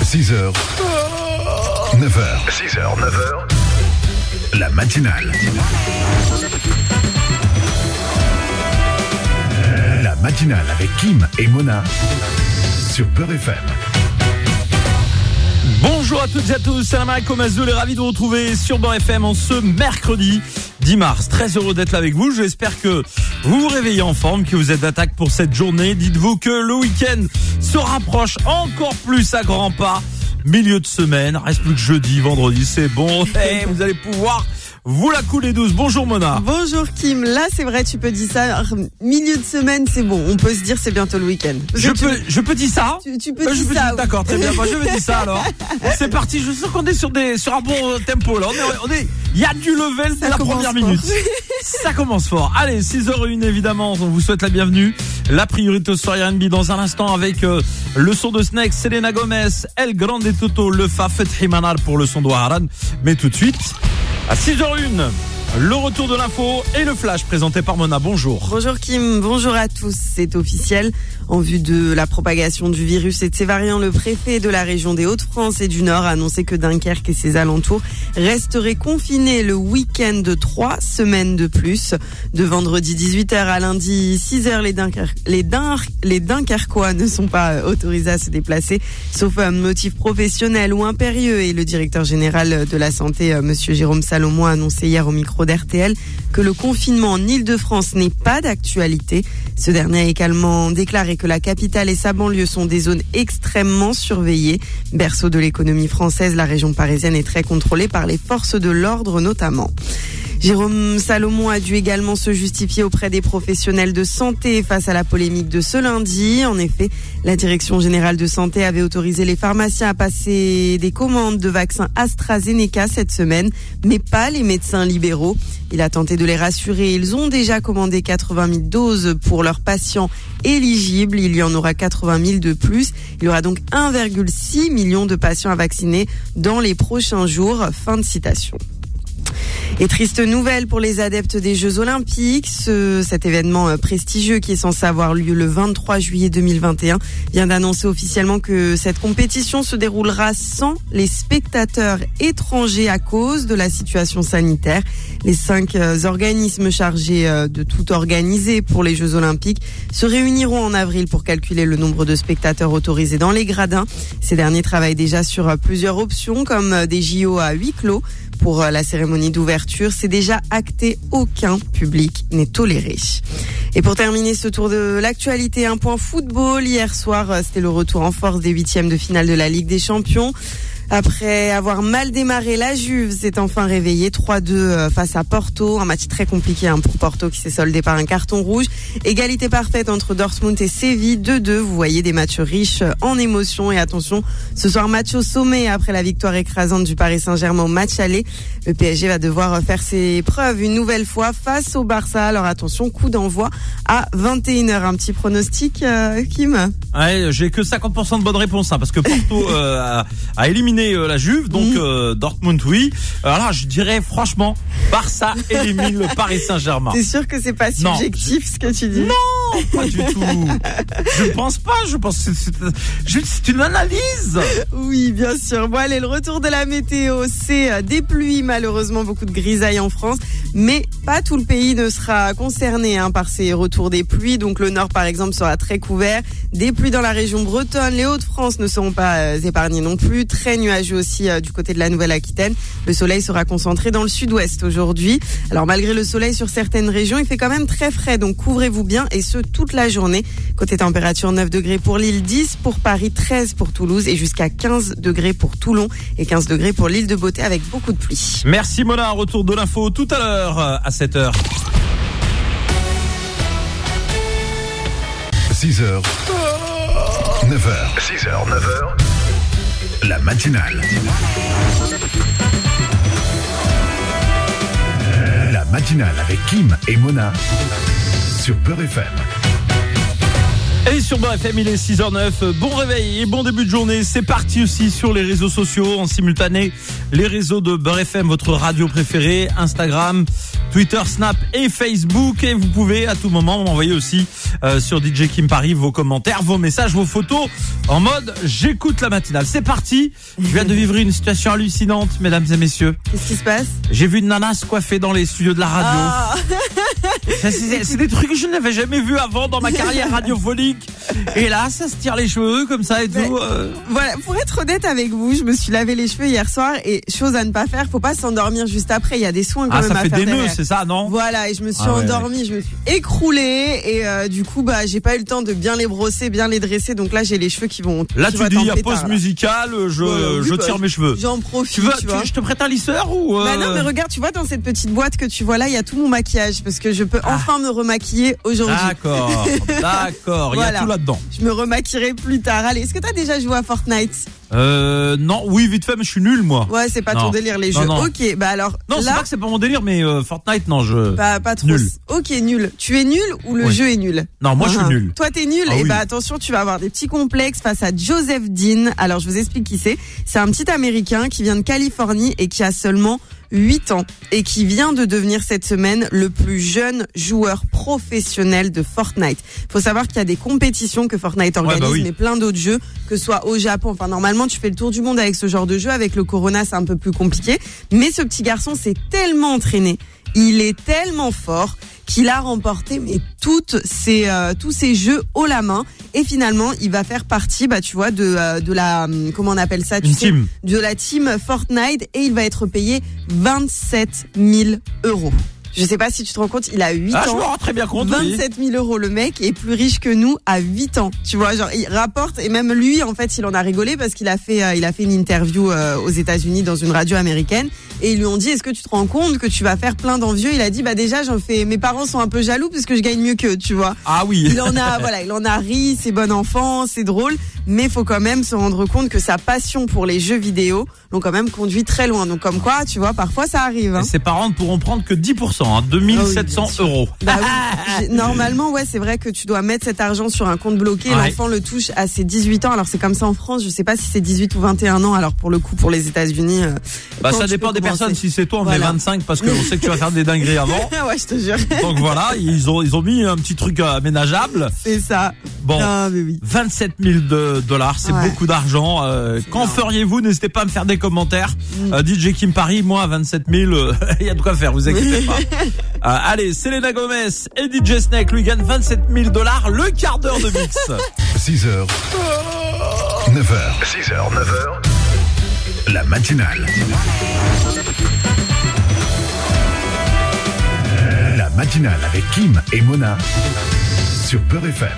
6h, 9h. 6h, 9h. La matinale. La matinale avec Kim et Mona sur Beurre FM. Bonjour à toutes et à tous, salam alaikum Azul et ravi de vous retrouver sur Beurre FM en ce mercredi 10 mars. Très heureux d'être là avec vous, j'espère que vous vous réveillez en forme, que vous êtes d'attaque pour cette journée. Dites-vous que le week-end se rapproche encore plus à grands pas. Milieu de semaine, reste plus que jeudi, vendredi, c'est bon. Et vous allez pouvoir vous la couler douce. Bonjour Mona. Bonjour Kim, là c'est vrai tu peux dire ça, milieu de semaine c'est bon, on peut se dire c'est bientôt le week-end. Je peux dire ça. Tu peux dire ça. Oui. D'accord, très bien, moi je me dis ça alors. C'est parti, je sens qu'on est sur un bon tempo là. Il y a du level dès la première minute. Ça commence fort. Allez, 6h01 évidemment, on vous souhaite la bienvenue. La priorité au soir R&B dans un instant avec le son de Snake, Selena Gomez, El Grande Toto, Le Fa, Fethi Manar pour le son de Haran. Mais tout de suite, à 6h01, le retour de l'info et le flash présenté par Mona. Bonjour. Bonjour Kim, bonjour à tous. C'est officiel. En vue de la propagation du virus et de ses variants, le préfet de la région des Hauts-de-France et du Nord a annoncé que Dunkerque et ses alentours resteraient confinés le week-end de 3 semaines de plus. De vendredi 18h à lundi 6h, les Dunkerquois ne sont pas autorisés à se déplacer, sauf un motif professionnel ou impérieux. Et le directeur général de la santé, monsieur Jérôme Salomon, a annoncé hier au micro d'RTL que le confinement en Île-de-France n'est pas d'actualité. Ce dernier a également déclaré que la capitale et sa banlieue sont des zones extrêmement surveillées. Berceau de l'économie française, la région parisienne est très contrôlée par les forces de l'ordre notamment. Jérôme Salomon a dû également se justifier auprès des professionnels de santé face à la polémique de ce lundi. En effet, la Direction générale de santé avait autorisé les pharmaciens à passer des commandes de vaccins AstraZeneca cette semaine, mais pas les médecins libéraux. Il a tenté de les rassurer. Ils ont déjà commandé 80 000 doses pour leurs patients éligibles. Il y en aura 80 000 de plus. Il y aura donc 1,6 million de patients à vacciner dans les prochains jours. Fin de citation. Et triste nouvelle pour les adeptes des Jeux Olympiques. Cet événement prestigieux qui est censé avoir lieu le 23 juillet 2021 vient d'annoncer officiellement que cette compétition se déroulera sans les spectateurs étrangers à cause de la situation sanitaire. Les 5 organismes chargés de tout organiser pour les Jeux Olympiques se réuniront en avril pour calculer le nombre de spectateurs autorisés dans les gradins. Ces derniers travaillent déjà sur plusieurs options comme des JO à huis clos. Pour la cérémonie d'ouverture, c'est déjà acté, aucun public n'est toléré. Et pour terminer ce tour de l'actualité, un point football. Hier soir, c'était le retour en force des 8e de finale de la Ligue des Champions. Après avoir mal démarré, la Juve s'est enfin réveillée 3-2 face à Porto. Un match très compliqué pour Porto qui s'est soldé par un carton rouge. Égalité parfaite entre Dortmund et Séville, 2-2. Vous voyez des matchs riches en émotions. Et attention, ce soir match au sommet après la victoire écrasante du Paris Saint-Germain au match aller. Le PSG va devoir faire ses preuves une nouvelle fois face au Barça. Alors attention, coup d'envoi à 21h. Un petit pronostic, Kim? Ouais, j'ai que 50% de bonnes réponses parce que Porto a éliminé la Juve, donc Dortmund oui. Alors là, je dirais franchement, Barça élimine le Paris Saint-Germain. T'es sûr que c'est pas subjectif ce que tu dis? Non, pas du tout. Je ne pense pas, je pense que c'est une analyse. Oui, bien sûr. Bon allez, le retour de la météo, c'est des pluies, malheureusement beaucoup de grisailles en France, mais pas tout le pays ne sera concerné par ces retours des pluies. Donc le nord par exemple sera très couvert, des pluies dans la région bretonne, les Hauts-de-France ne seront pas épargnés non plus, très nuageux aussi du côté de la Nouvelle-Aquitaine. Le soleil sera concentré dans le sud-ouest aujourd'hui. Alors malgré le soleil sur certaines régions, il fait quand même très frais, donc couvrez-vous bien et ce toute la journée. Côté température, 9 degrés pour Lille, 10 pour Paris, 13 pour Toulouse et jusqu'à 15 degrés pour Toulon et 15 degrés pour l'île de Beauté avec beaucoup de pluie. Merci Mona, retour de l'info tout à l'heure à 7h. 6h, 9h. 6h, 9h. La matinale. La matinale avec Kim et Mona sur Beurre FM. Et sur Beurre FM, il est 6h09. Bon réveil et bon début de journée. C'est parti aussi sur les réseaux sociaux en simultané. Les réseaux de Beurre FM, votre radio préférée, Instagram, Twitter, Snap et Facebook. Et vous pouvez à tout moment m'envoyer aussi sur DJ Kim Paris vos commentaires, vos messages, vos photos en mode j'écoute la matinale. C'est parti. Je viens de vivre une situation hallucinante, mesdames et messieurs. Qu'est-ce qui se passe? J'ai vu une nana se coiffer dans les studios de la radio. C'est des trucs que je n'avais jamais vus avant dans ma carrière radiophonique. Et là, ça se tire les cheveux comme ça et tout. Voilà, pour être honnête avec vous, je me suis lavé les cheveux hier soir et chose à ne pas faire, faut pas s'endormir juste après. Il y a des soins quand même à faire. Ah, ça fait des nœuds, derrière. c'est ça, non? Voilà, et je me suis endormie, je me suis écroulée et du coup, j'ai pas eu le temps de bien les brosser, bien les dresser. Donc là, j'ai les cheveux qui vont. Là, tu dis, il y a pause musicale, je tire mes cheveux. J'en profite. Tu veux, je te prête un lisseur ou non, mais regarde, tu vois, dans cette petite boîte que tu vois là, il y a tout mon maquillage parce que je peux enfin me remaquiller aujourd'hui. D'accord, il y a tout là-dedans. Je me remaquillerai plus tard. Allez, est-ce que t'as déjà joué à Fortnite? Non, oui, vite fait, mais je suis nul, moi. Ouais, c'est pas ton délire, les jeux. Non. Ok, alors. Non, c'est pas que c'est pas mon délire, mais Fortnite, non, pas trop. Nul. Ok, nul. Tu es nul ou le jeu est nul? Non, moi, je suis nul. Toi, t'es nul? Oui. Attention, tu vas avoir des petits complexes face à Joseph Dean. Alors, je vous explique qui c'est. C'est un petit Américain qui vient de Californie et qui a seulement 8 ans et qui vient de devenir cette semaine le plus jeune joueur professionnel de Fortnite. Faut savoir qu'il y a des compétitions que Fortnite organise, mais plein d'autres jeux, que ce soit au Japon. Enfin, normalement, tu fais le tour du monde avec ce genre de jeu. Avec le Corona, c'est un peu plus compliqué. Mais ce petit garçon s'est tellement entraîné. Il est tellement fort qu'il a remporté tous ces jeux haut la main et finalement il va faire partie tu vois de la comment on appelle ça, team. De la team Fortnite et il va être payé 27 000 €. Je sais pas si tu te rends compte, il a 8 ans. Je me rends très bien compte. 27 000 €, le mec est plus riche que nous à 8 ans. Tu vois, genre, il rapporte, et même lui, en fait, il en a rigolé parce qu'il a fait une interview aux États-Unis dans une radio américaine. Et ils lui ont dit, est-ce que tu te rends compte que tu vas faire plein d'envieux? Il a dit, déjà, mes parents sont un peu jaloux parce que je gagne mieux qu'eux, tu vois. Ah oui. Il en a ri, c'est bon enfant, c'est drôle. Mais faut quand même se rendre compte que sa passion pour les jeux vidéo l'ont quand même conduit très loin. Donc, comme quoi, tu vois, parfois ça arrive. Hein. Et ses parents ne pourront prendre que 10%, 2700 €. Oui. Normalement, c'est vrai que tu dois mettre cet argent sur un compte bloqué. L'enfant le touche à ses 18 ans. Alors, c'est comme ça en France. Je sais pas si c'est 18 ou 21 ans. Alors, pour le coup, pour les États-Unis. Ça dépend des personnes. Si c'est toi, on met 25 parce qu'on sait que tu vas faire des dingueries avant. Ouais, je te jure. Donc voilà, ils ont mis un petit truc aménageable. C'est ça. Bon, non, mais oui. 27 000 $, c'est beaucoup d'argent. Qu'en feriez-vous? N'hésitez pas à me faire des commentaires. DJ Kim Paris, moi à 27 000, il y a de quoi faire, vous inquiétez pas. Allez, Selena Gomez et DJ Snake lui gagnent 27 000 $, le quart d'heure de mix. 6h, 9h. 6h, 9h. La matinale. La matinale avec Kim et Mona sur Beurre FM.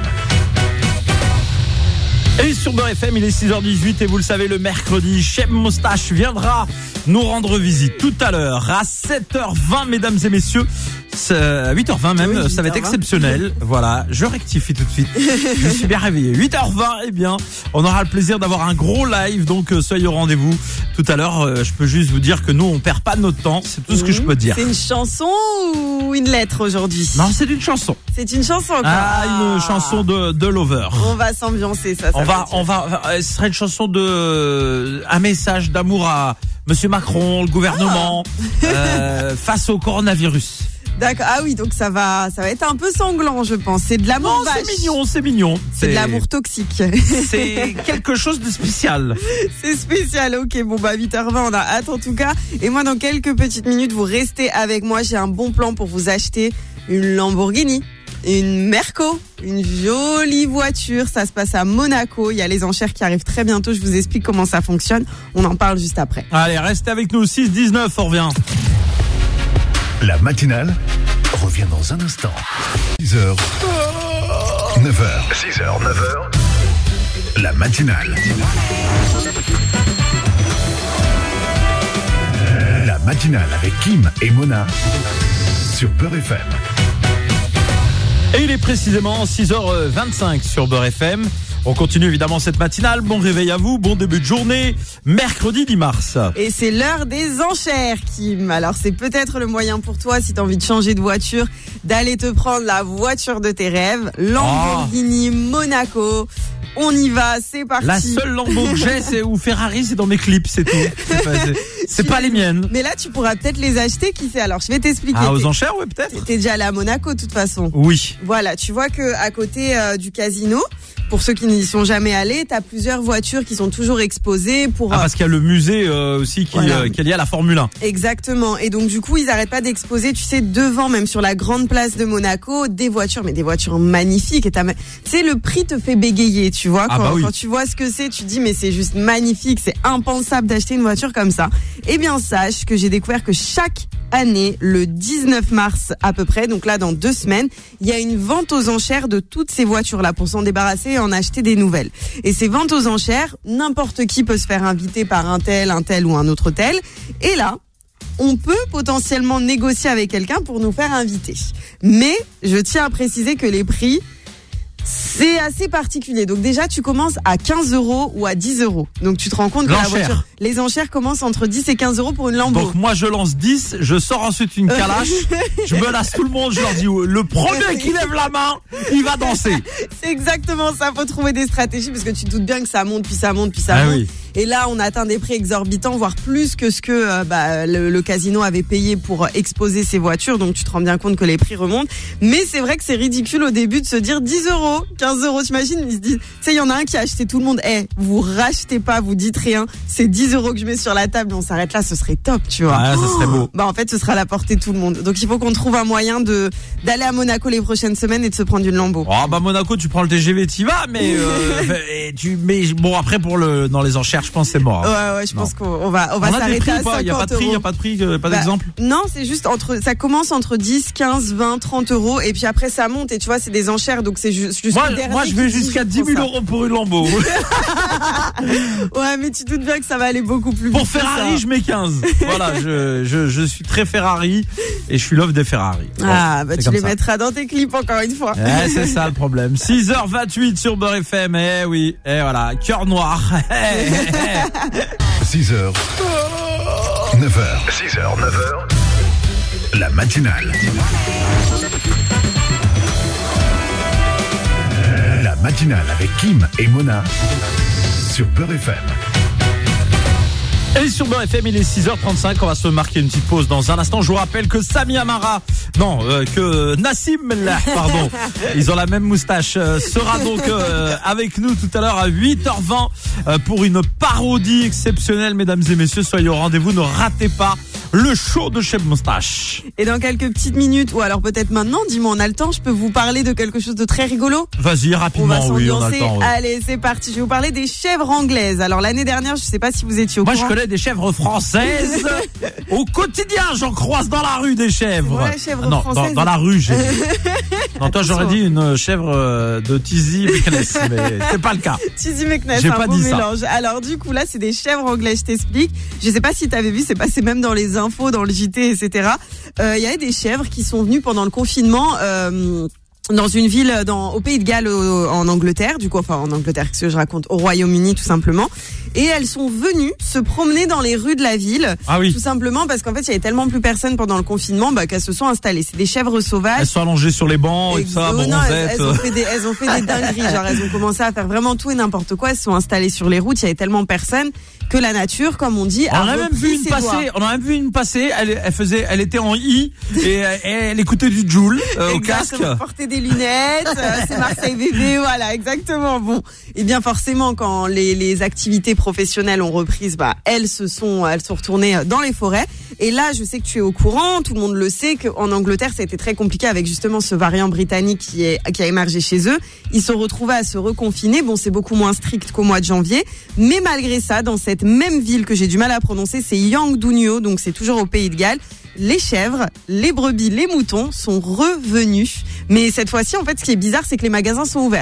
Et sur Beurre FM, il est 6h18 et vous le savez, le mercredi, Cheb Moustache viendra nous rendre visite tout à l'heure à 7h20, mesdames et messieurs. À 8h20 même, ça va être exceptionnel. Voilà, je rectifie tout de suite. Je suis bien réveillé. 8h20, on aura le plaisir d'avoir un gros live, donc soyez au rendez-vous. Tout à l'heure, je peux juste vous dire que nous, on perd pas notre temps, c'est tout ce que je peux dire. C'est une chanson ou une lettre aujourd'hui? Non, c'est une chanson. C'est une chanson. Une chanson de Lover. On va s'ambiancer, ça. Ce serait une chanson un message d'amour à Monsieur Macron, le gouvernement, face au coronavirus. D'accord. Ah oui, donc ça va être un peu sanglant, je pense. C'est de l'amour vache. C'est mignon. C'est de l'amour toxique. C'est quelque chose de spécial. C'est spécial. Ok, bon 8h20, on a hâte en tout cas. Et moi, dans quelques petites minutes, vous restez avec moi. J'ai un bon plan pour vous acheter une Lamborghini, une Merco, une jolie voiture. Ça se passe à Monaco. Il y a les enchères qui arrivent très bientôt. Je vous explique comment ça fonctionne. On en parle juste après. Allez, restez avec nous. 6-19, on revient. La matinale revient dans un instant. 6h, 9h. 6h, 9h. La matinale. La matinale avec Kim et Mona sur Beurre FM. Et il est précisément 6h25 sur Beurre FM. On continue évidemment cette matinale. Bon réveil à vous, bon début de journée. Mercredi 10 mars. Et c'est l'heure des enchères, Kim. Alors c'est peut-être le moyen pour toi, si tu as envie de changer de voiture, d'aller te prendre la voiture de tes rêves, Lamborghini Monaco. On y va, c'est parti. La seule Lambo que j'ai, ou Ferrari, c'est dans mes clips, c'est tout. C'est pas les miennes. Mais là, tu pourras peut-être les acheter, qui sait. Alors, je vais t'expliquer. Aux enchères, oui, peut-être. T'es déjà allé à Monaco, de toute façon. Oui. Voilà, tu vois que à côté du casino, pour ceux qui n'y sont jamais allés, t'as plusieurs voitures qui sont toujours exposées pour. Parce qu'il y a le musée aussi qui est lié à la Formule 1. Exactement. Et donc du coup, ils arrêtent pas d'exposer, tu sais, devant, même sur la grande place de Monaco, des voitures, mais des voitures magnifiques. Et tu sais, le prix te fait bégayer, tu vois. Quand tu vois ce que c'est, tu te dis mais c'est juste magnifique, c'est impensable d'acheter une voiture comme ça. Eh bien, sache que j'ai découvert que chaque année, le 19 mars à peu près, donc là dans 2 semaines, il y a une vente aux enchères de toutes ces voitures-là pour s'en débarrasser et en acheter des nouvelles. Et ces ventes aux enchères, n'importe qui peut se faire inviter par un tel ou un autre tel. Et là, on peut potentiellement négocier avec quelqu'un pour nous faire inviter. Mais je tiens à préciser que les prix, c'est assez particulier. Donc déjà, tu commences à 15 € ou à 10 €. Donc tu te rends compte que la voiture, les enchères commencent entre 10 et 15 € pour une Lambo. Donc moi, je lance 10, je sors ensuite une calache, je menace tout le monde, je leur dis le premier qui lève la main, il va danser. C'est exactement ça, faut trouver des stratégies parce que tu te doutes bien que ça monte, puis ça monte, puis ça monte. Oui. Et là, on atteint des prix exorbitants, voire plus que ce que le casino avait payé pour exposer ses voitures. Donc, tu te rends bien compte que les prix remontent. Mais c'est vrai que c'est ridicule au début de se dire 10 €, 15 €. T'imagines, ils se disent, tu sais, il y en a un qui a acheté tout le monde. Vous rachetez pas, vous dites rien. C'est 10 € que je mets sur la table. On s'arrête là, ce serait top, tu vois. Ouais, ça serait beau. En fait, ce sera à la portée de tout le monde. Donc, il faut qu'on trouve un moyen d'aller à Monaco les prochaines semaines et de se prendre une Lambo. Monaco, tu prends le TGV, t'y vas, mais bon, après dans les enchères, je pense que c'est mort. Ouais, je pense qu'on va s'arrêter à 50 €. Il y a pas de prix, pas d'exemple. Non, c'est juste ça commence entre 10, 15, 20, 30 € et puis après ça monte et tu vois, c'est des enchères donc c'est juste moi je vais jusqu'à 10 000 € pour une Lambo. Ouais, mais tu doutes bien que ça va aller beaucoup plus vite. Pour Ferrari, je mets 15. Voilà, je suis très Ferrari et je suis love des Ferrari. Tu les mettras dans tes clips encore une fois. C'est ça le problème. 6h28 sur Beurre FM. Oui, et voilà, cœur noir. 6h, 9h, la matinale. La matinale avec Kim et Mona sur Beurre FM. Et sur Beurre FM, il est 6h35, on va se marquer une petite pause dans un instant. Je vous rappelle que que Nassim, ils ont la même moustache, sera donc avec nous tout à l'heure à 8h20 pour une parodie exceptionnelle, mesdames et messieurs. Soyez au rendez-vous, ne ratez pas le show de Chef Moustache. Et dans quelques petites minutes, ou alors peut-être maintenant, dis-moi, on a le temps, je peux vous parler de quelque chose de très rigolo? Vas-y, rapidement, on a le temps. Oui. Allez, c'est parti, je vais vous parler des chèvres anglaises. Alors l'année dernière, je sais pas si vous étiez au courant. Moi, je connais des chèvres françaises. Au quotidien, j'en croise dans la rue des chèvres. Voilà, chèvres françaises. Dans la rue, j'ai dit. Non, toi, j'aurais dit une chèvre de Tizi Meknès, mais c'est pas le cas. Tizi Meknès, un beau mélange. Alors du coup, là, c'est des chèvres anglaises, je t'explique. Je sais pas si t'avais vu, c'est passé même dans les infos, dans le JT, etc. Il y avait des chèvres qui sont venues pendant le confinement dans une ville au Pays de Galles en Angleterre, en Angleterre, qu'est-ce que je raconte, au Royaume-Uni tout simplement. Et elles sont venues se promener dans les rues de la ville, tout simplement parce qu'en fait il y avait tellement plus personne pendant le confinement qu'elles se sont installées. C'est des chèvres sauvages. Elles sont allongées sur les bancs et tout ça. Elles ont fait des dingueries, genre elles ont commencé à faire vraiment tout et n'importe quoi. Elles se sont installées sur les routes, il y avait tellement personne que la nature, comme on dit, on a même vu une passer. Elle était en I et elle écoutait du Joule au casque. Elle portait des lunettes. C'est Marseille bébé, voilà, exactement. Bon, et bien forcément, quand les activités professionnelles ont repris, elles sont retournées dans les forêts. Et là, je sais que tu es au courant, tout le monde le sait, qu'en Angleterre, ça a été très compliqué avec justement ce variant britannique qui a émergé chez eux. Ils se retrouvent à se reconfiner. Bon, c'est beaucoup moins strict qu'au mois de janvier, mais malgré ça, dans cette même ville que j'ai du mal à prononcer, c'est Llandudno, donc c'est toujours au Pays de Galles. Les chèvres, les brebis, les moutons sont revenus. Mais cette fois-ci, en fait, ce qui est bizarre, c'est que les magasins sont ouverts.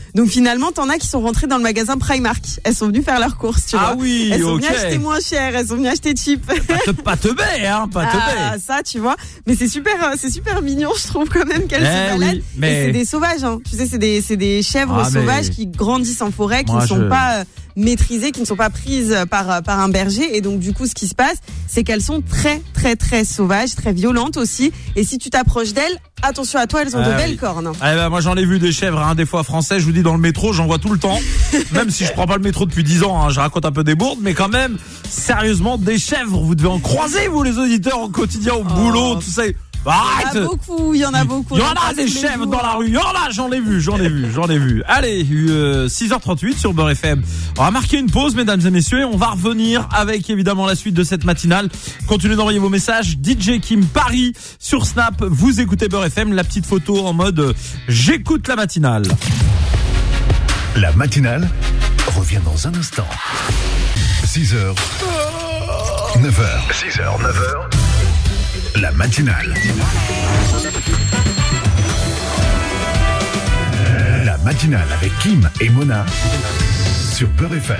Donc finalement, t'en as qui sont rentrées dans le magasin Primark. Elles sont venues faire leurs courses, tu vois. Ah oui, elles sont ok. venues acheter moins cher, elles sont venues acheter cheap. Pas te baie, hein, pas te baie. Ça, tu vois. Mais c'est super mignon, je trouve quand même qu'elles se baladent. Oui, mais... Et c'est des sauvages, hein. Tu sais, c'est des chèvres sauvages qui grandissent en forêt, qui ne sont pas maîtrisées, qui ne sont pas prises par un berger. Et donc du coup, ce qui se passe, c'est qu'elles sont très très très sauvages, très violentes aussi. Et si tu t'approches d'elles, attention à toi, elles ont de belles cornes. Moi j'en ai vu des chèvres, hein, des fois français, je vous dis dans le métro, j'en vois tout le temps. Même si je prends pas le métro depuis 10 ans, hein, je raconte un peu des bourdes, mais quand même, sérieusement, des chèvres, vous devez en croiser, vous les auditeurs, au quotidien, au boulot, tout ça. Arrête. Il y en a beaucoup. Il y en a des chèvres dans la rue. Il y en a, j'en ai vu. Allez, 6h38 sur Beurre FM. On va marquer une pause, mesdames et messieurs, et on va revenir avec évidemment la suite de cette matinale. Continuez d'envoyer vos messages. DJ Kim Paris sur Snap. Vous écoutez Beurre FM, la petite photo en mode j'écoute la matinale. La matinale revient dans un instant. 6h, 9h. 6h, 9h. La matinale. La matinale avec Kim et Mona sur Beurre FM.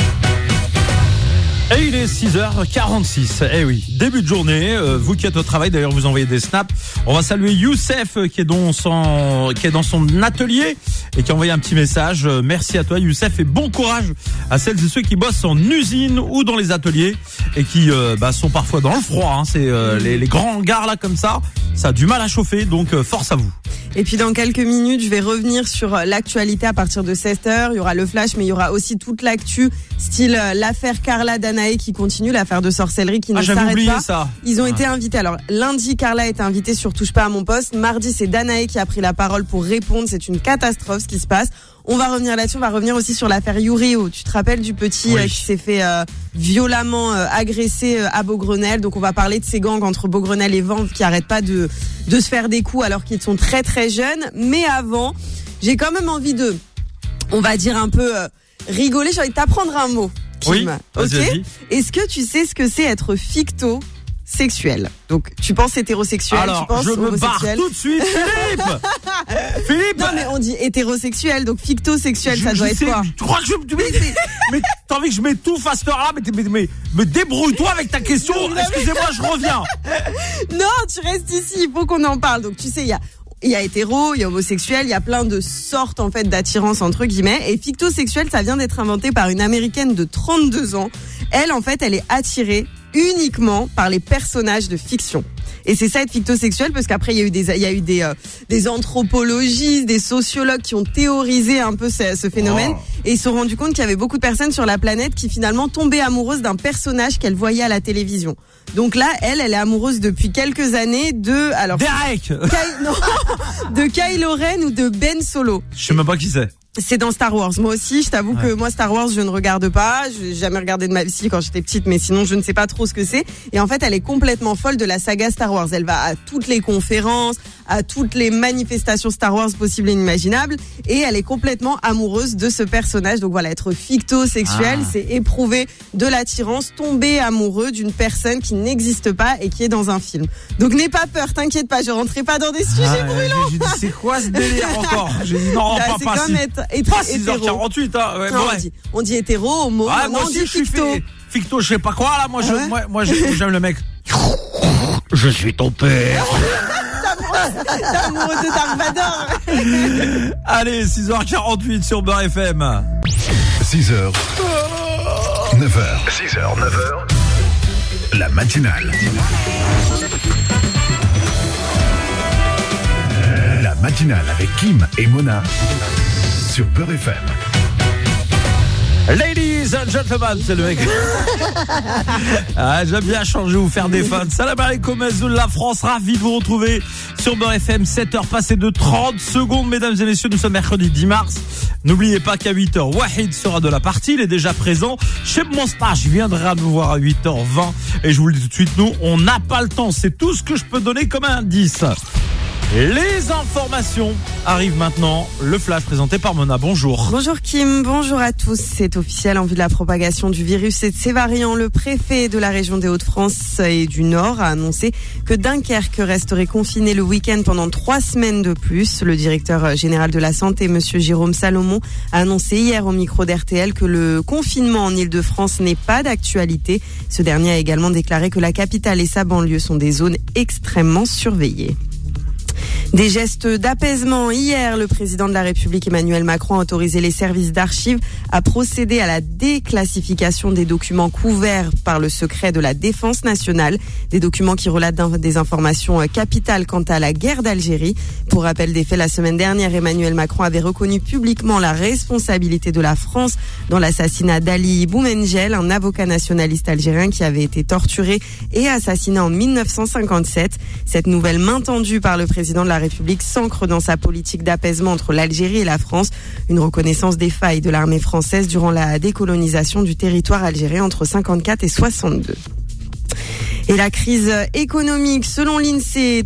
Et il est 6h46. Eh oui, début de journée. Vous qui êtes au travail, d'ailleurs, vous envoyez des snaps. On va saluer Youssef qui est dans son atelier et qui a envoyé un petit message. Merci à toi, Youssef, et bon courage à celles et ceux qui bossent en usine ou dans les ateliers et qui sont parfois dans le froid. Hein. C'est les grands hangars là comme ça a du mal à chauffer. Donc force à vous. Et puis dans quelques minutes, je vais revenir sur l'actualité à partir de 7h. Il y aura le flash, mais il y aura aussi toute l'actu, style l'affaire Carla Danae qui continue, l'affaire de sorcellerie qui ne s'arrête pas. Ça. Ils ont été invités. Alors lundi, Carla était invitée sur Touche pas à mon poste. Mardi, c'est Danae qui a pris la parole pour répondre. C'est une catastrophe ce qui se passe. On va revenir là-dessus. On va revenir aussi sur l'affaire Yurio. Tu te rappelles du petit qui s'est fait violemment agresser à Beaugrenelle. Donc on va parler de ces gangs entre Beaugrenelle et Vanves qui arrêtent pas de se faire des coups alors qu'ils sont très très jeunes. Mais avant, j'ai quand même envie de, on va dire un peu rigoler. J'ai envie de t'apprendre un mot, Kim. Oui, vas-y. Est-ce que tu sais ce que c'est être fictosexuel? Donc tu penses hétérosexuel, alors, tu penses je me barre homosexuel. tout de suite, Philippe. Philippe. Non mais on dit hétérosexuel, donc fictosexuel, ça doit être quoi? Tu crois que mais t'as envie que je m'étouffe à cette heure-là, mais débrouille-toi avec ta question. Excusez-moi, je reviens. Non, tu restes ici, il faut qu'on en parle. Donc tu sais, il y a hétéro, il y a homosexuel, il y a plein de sortes en fait d'attirance entre guillemets. Et fictosexuel, ça vient d'être inventé par une Américaine de 32 ans. Elle, en fait, elle est attirée uniquement par les personnages de fiction. Et c'est ça être fictosexuel, parce qu'après il y a eu des anthropologistes, des sociologues qui ont théorisé un peu ce phénomène, et ils se sont rendus compte qu'il y avait beaucoup de personnes sur la planète qui finalement tombaient amoureuses d'un personnage qu'elles voyaient à la télévision. Donc là, elle est amoureuse depuis quelques années de Derek. de Kylo Ren ou de Ben Solo. Je sais même pas qui c'est. C'est dans Star Wars. Moi aussi, je t'avoue que moi, Star Wars, je ne regarde pas. Je n'ai jamais regardé de ma vie quand j'étais petite, mais sinon, je ne sais pas trop ce que c'est. Et en fait, elle est complètement folle de la saga Star Wars. Elle va à toutes les conférences, à toutes les manifestations Star Wars possibles et inimaginables. Et elle est complètement amoureuse de ce personnage. Donc voilà, être fictosexuel, c'est éprouver de l'attirance, tomber amoureux d'une personne qui n'existe pas et qui est dans un film. Donc n'aie pas peur, t'inquiète pas, je rentrerai pas dans des sujets brûlants. J'ai dit, c'est quoi ce délire encore? J'ai dit, non, c'est pas comme pas 6h48, hein. Ouais, non, on dit hétéro, homo, moi on aussi, dit ficto. Ficto, je sais pas quoi, là. Moi, j'aime le mec. Je suis ton père. T'es amoureux de Dark Vador. Allez, 6h48 sur Beurre FM. 6h, 9h. 6h, 9h. La matinale. La matinale avec Kim et Mona sur Beurre FM. Ladies and gentlemen, c'est le mec. J'aime bien changer, vous faire des fans. Salam alaikum, la France, ravi de vous retrouver sur Beurre FM. 7h passées de 30 secondes, mesdames et messieurs. Nous sommes mercredi 10 mars. N'oubliez pas qu'à 8h, Wahid sera de la partie. Il est déjà présent. Chez mon stage, viendra nous voir à 8h20. Et je vous le dis tout de suite, nous, on n'a pas le temps. C'est tout ce que je peux donner comme indice. Les informations arrivent maintenant. Le flash présenté par Mona. Bonjour. Bonjour Kim, bonjour à tous. C'est officiel, en vue de la propagation du virus et de ses variants. Le préfet de la région des Hauts-de-France et du Nord a annoncé que Dunkerque resterait confiné le week-end pendant 3 semaines de plus. Le directeur général de la santé, monsieur Jérôme Salomon, a annoncé hier au micro d'RTL que le confinement en Île-de-France n'est pas d'actualité. Ce dernier a également déclaré que la capitale et sa banlieue sont des zones extrêmement surveillées. Des gestes d'apaisement. Hier, le président de la République Emmanuel Macron a autorisé les services d'archives à procéder à la déclassification des documents couverts par le secret de la défense nationale. Des documents qui relatent des informations capitales quant à la guerre d'Algérie. Pour rappel des faits, la semaine dernière, Emmanuel Macron avait reconnu publiquement la responsabilité de la France dans l'assassinat d'Ali Boumengel, un avocat nationaliste algérien qui avait été torturé et assassiné en 1957. Cette nouvelle main tendue par le président de la République s'ancre dans sa politique d'apaisement entre l'Algérie et la France, une reconnaissance des failles de l'armée française durant la décolonisation du territoire algérien entre 54 et 62. Et la crise économique, selon l'INSEE,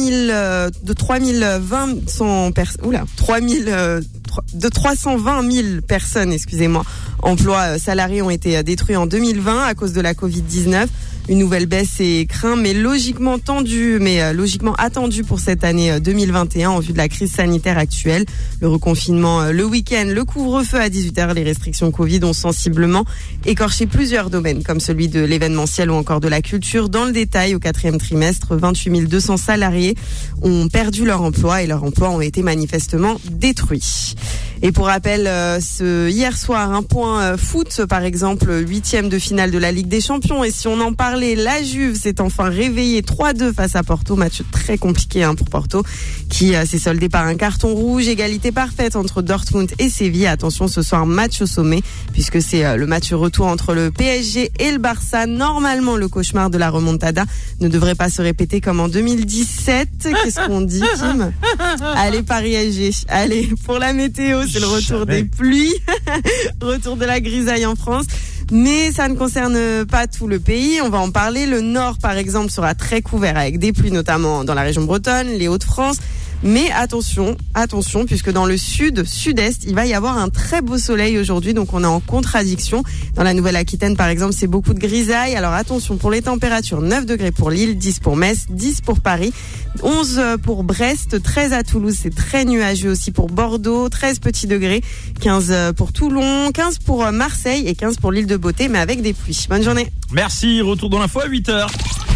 320 000 personnes, emplois salariés ont été détruits en 2020 à cause de la Covid-19. Une nouvelle baisse est crainte, mais logiquement attendue pour cette année 2021 en vue de la crise sanitaire actuelle. Le reconfinement le week-end, le couvre-feu à 18h, les restrictions Covid ont sensiblement écorché plusieurs domaines, comme celui de l'événementiel ou encore de la culture. Dans le détail, au 4e trimestre, 28 200 salariés ont perdu leur emploi et leurs emplois ont été manifestement détruits. Et pour rappel, hier soir, un point foot, par exemple, 8e de finale de la Ligue des Champions. Et si on en parlait, la Juve s'est enfin réveillée 3-2 face à Porto. Match très compliqué pour Porto, qui s'est soldé par un carton rouge. Égalité parfaite entre Dortmund et Séville. Attention, ce soir, match au sommet, puisque c'est le match retour entre le PSG et le Barça. Normalement, le cauchemar de la remontada ne devrait pas se répéter comme en 2017. Qu'est-ce qu'on dit, Kim ? Allez, Paris-SG. Allez, pour la météo, c'est le retour des pluies, retour de la grisaille en France. Mais ça ne concerne pas tout le pays. On va en parler. Le nord, par exemple, sera très couvert avec des pluies, notamment dans la région bretonne, les Hauts-de-France. Mais attention, puisque dans le sud-est, il va y avoir un très beau soleil aujourd'hui, donc on est en contradiction. Dans la Nouvelle-Aquitaine, par exemple, c'est beaucoup de grisaille. Alors attention pour les températures, 9 degrés pour Lille, 10 pour Metz, 10 pour Paris, 11 pour Brest, 13 à Toulouse, c'est très nuageux aussi pour Bordeaux, 13 petits degrés, 15 pour Toulon, 15 pour Marseille et 15 pour l'île de Beauté, mais avec des pluies. Bonne journée. Merci, retour dans l'info à 8h.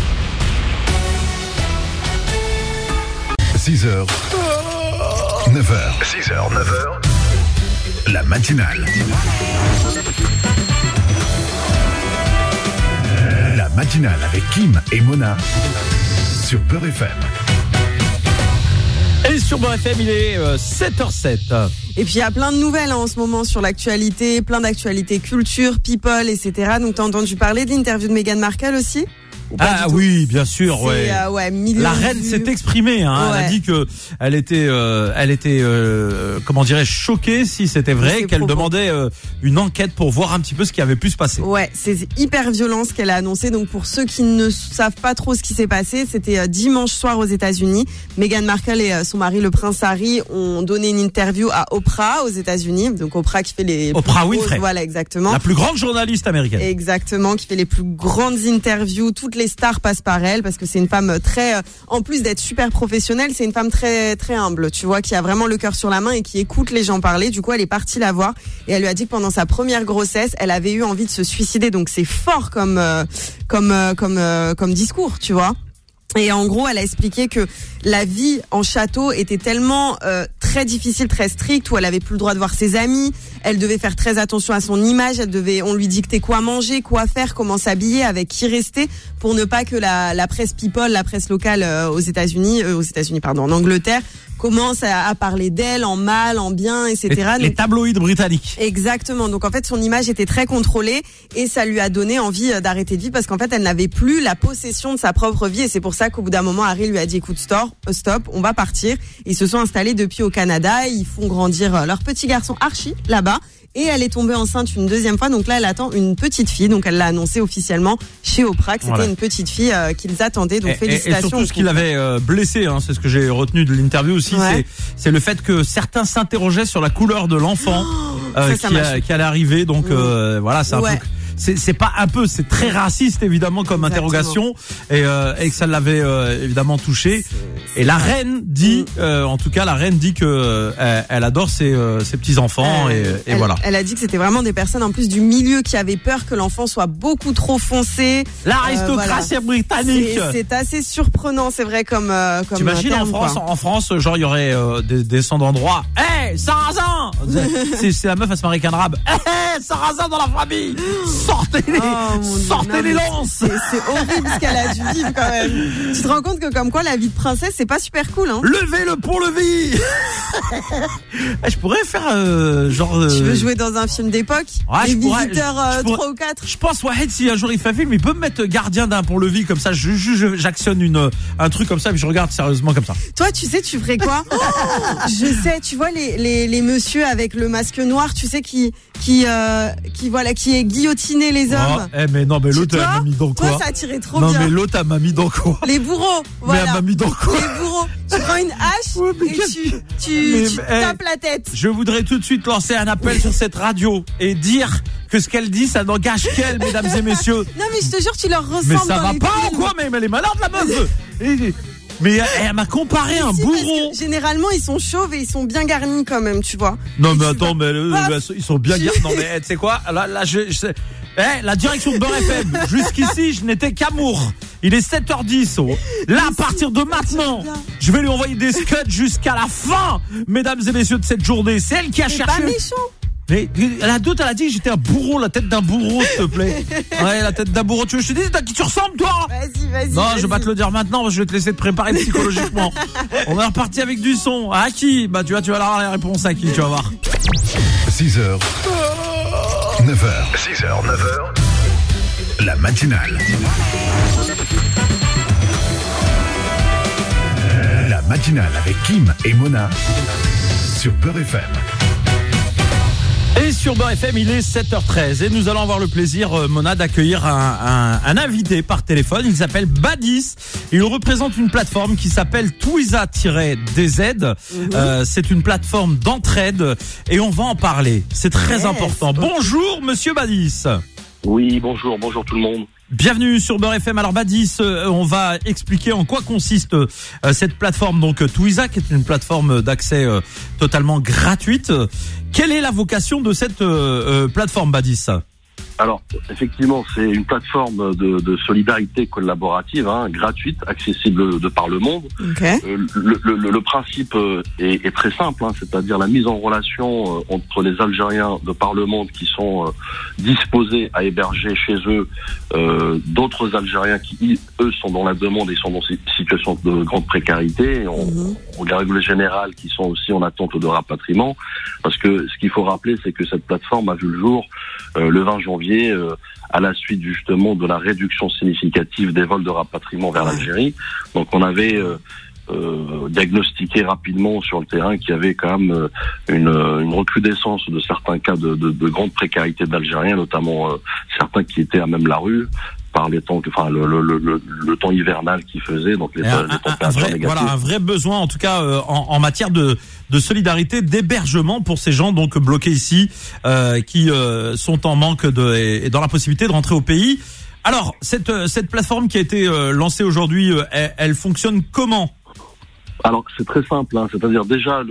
6h, 9h. 6h, 9h. La matinale. La matinale avec Kim et Mona sur Beurre FM. Et sur Beurre FM, il est 7h07. Et puis il y a plein de nouvelles en ce moment sur l'actualité, plein d'actualités culture, people, etc. Donc t'as entendu parler de l'interview de Meghan Markle aussi ? Ah oui, bien sûr, ouais. La reine s'est exprimée, hein. Ouais. Elle a dit que elle était comment dirais-je, choquée si c'était vrai, qu'elle demandait une enquête pour voir un petit peu ce qui avait pu se passer. Ouais, c'est hyper violent ce qu'elle a annoncé. Donc pour ceux qui ne savent pas trop ce qui s'est passé, c'était dimanche soir aux États-Unis. Meghan Markle et son mari le prince Harry ont donné une interview à Oprah aux États-Unis. Donc Oprah qui fait les Oprah Winfrey. Voilà, exactement. La plus grande journaliste américaine. Exactement, qui fait les plus grandes interviews. Toutes les stars passent par elle parce que c'est une femme très, en plus d'être super professionnelle, c'est une femme très très humble, tu vois, qui a vraiment le cœur sur la main et qui écoute les gens parler. Du coup, elle est partie la voir et elle lui a dit que pendant sa première grossesse, elle avait eu envie de se suicider. Donc c'est fort comme discours, tu vois. Et en gros, elle a expliqué que la vie en château était tellement très difficile, très stricte, où elle avait plus le droit de voir ses amis. Elle devait faire très attention à son image. On lui dictait quoi manger, quoi faire, comment s'habiller, avec qui rester, pour ne pas que la presse people, la presse locale en Angleterre, commence à parler d'elle en mal, en bien, etc. Les tabloïds britanniques. Exactement. Donc en fait, son image était très contrôlée et ça lui a donné envie d'arrêter de vivre parce qu'en fait, elle n'avait plus la possession de sa propre vie et c'est pour ça qu'au bout d'un moment, Harry lui a dit écoute, stop, on va partir. Ils se sont installés depuis au Canada, ils font grandir leur petit garçon Archie là-bas et elle est tombée enceinte une deuxième fois. Donc là, elle attend une petite fille. Donc elle l'a annoncé officiellement chez Oprah que c'était une petite fille qu'ils attendaient. Donc félicitations. Et surtout ce qui l'avait blessé, c'est ce que j'ai retenu de l'interview aussi, c'est le fait que certains s'interrogeaient sur la couleur de l'enfant qui allait arriver. Donc voilà, c'est un truc. C'est pas un peu, c'est très raciste évidemment comme interrogation et que ça l'avait évidemment touché. Et la reine dit, en tout cas la reine dit que elle adore ses petits enfants et voilà. Elle a dit que c'était vraiment des personnes en plus du milieu qui avaient peur que l'enfant soit beaucoup trop foncé. L'aristocratie britannique. C'est assez surprenant, c'est vrai comme. T'imagines en France, genre il y aurait des descendants droits. Hey, Sarrazin. C'est la meuf à se marier avec un arabe. Hey, Sarrazin dans la famille. Sortez les lances. C'est horrible ce qu'elle a dû vivre quand même. Tu te rends compte que comme quoi la vie de princesse c'est pas super cool Levez le pont-levis. Je pourrais faire Tu veux jouer dans un film d'époque? Les visiteurs 3 ou 4. Je pense Wahed, si un jour il fait un film, il peut me mettre gardien d'un pont-levis comme ça, j'actionne un truc comme ça, puis je regarde sérieusement comme ça. Toi tu sais tu ferais quoi? Je sais, tu vois les messieurs avec le masque noir, tu sais qui est guillotiné les hommes. Mais non, mais l'autre, elle m'a mis dans quoi? Toi, ça tirait trop bien. Non, mais l'autre, elle m'a mis dans quoi? Les bourreaux, voilà. Mais elle m'a mis dans quoi? Les bourreaux. Tu prends une hache et tu tapes la tête. Je voudrais tout de suite lancer un appel sur cette radio et dire que ce qu'elle dit, ça n'engage qu'elle, mesdames et messieurs. Non, mais je te jure, tu leur ressembles. Mais ça va pas ou quoi? Mais elle est malade, la meuf. Mais elle m'a comparé un bourreau. Généralement, ils sont chauves et ils sont bien garnis quand même, tu vois. Non, mais attends, ils sont bien garnis. Non, mais tu sais quoi? Là, la direction de Beurre FM, jusqu'ici, je n'étais qu'amour. Il est 7h10. Là, à partir de maintenant, je vais lui envoyer des scuds jusqu'à la fin, mesdames et messieurs, de cette journée. C'est elle qui a cherché. C'est pas méchant. Mais elle a dit que j'étais un bourreau, la tête d'un bourreau, s'il te plaît. Ouais, la tête d'un bourreau. Tu veux que je te dise à qui tu ressembles, toi? Vas-y. Non, je vais pas te le dire maintenant, parce que je vais te laisser te préparer psychologiquement. On est reparti avec du son. À qui? Bah, tu vas avoir la réponse à qui, tu vas voir. 6h, 9h. 6h, 9h. La matinale. La matinale avec Kim et Mona sur Beurre FM. Et sur Beurre FM, il est 7h13 et nous allons avoir le plaisir, Mona, d'accueillir un invité par téléphone. Il s'appelle Badis. Il représente une plateforme qui s'appelle Twiza-DZ. C'est une plateforme d'entraide et on va en parler. C'est très important. Bonjour, monsieur Badis. Oui, bonjour tout le monde. Bienvenue sur Beurre FM. Alors Badis, on va expliquer en quoi consiste cette plateforme, donc Twiza, qui est une plateforme d'accès totalement gratuite. Quelle est la vocation de cette plateforme, Badis? Alors, effectivement, c'est une plateforme de solidarité collaborative, gratuite, accessible de par le monde. Okay. Le principe est très simple, c'est-à-dire la mise en relation entre les Algériens de par le monde qui sont disposés à héberger chez eux d'autres Algériens qui, eux, sont dans la demande et sont dans une situation de grande précarité. On les règles générales qui sont aussi en attente de rapatriement. Parce que ce qu'il faut rappeler, c'est que cette plateforme a vu le jour le 20 janvier à la suite justement de la réduction significative des vols de rapatriement vers l'Algérie. Donc on avait diagnostiqué rapidement sur le terrain qu'il y avait quand même une recrudescence de certains cas de grande précarité d'Algériens, notamment certains qui étaient à même la rue par les temps, le temps hivernal qu'il faisait, donc les températures négatives. Voilà, un vrai besoin, en tout cas, en matière de solidarité, d'hébergement pour ces gens donc bloqués ici, qui sont en manque et dans la possibilité de rentrer au pays. Alors, cette plateforme qui a été lancée aujourd'hui, elle fonctionne comment? Alors c'est très simple, c'est-à-dire déjà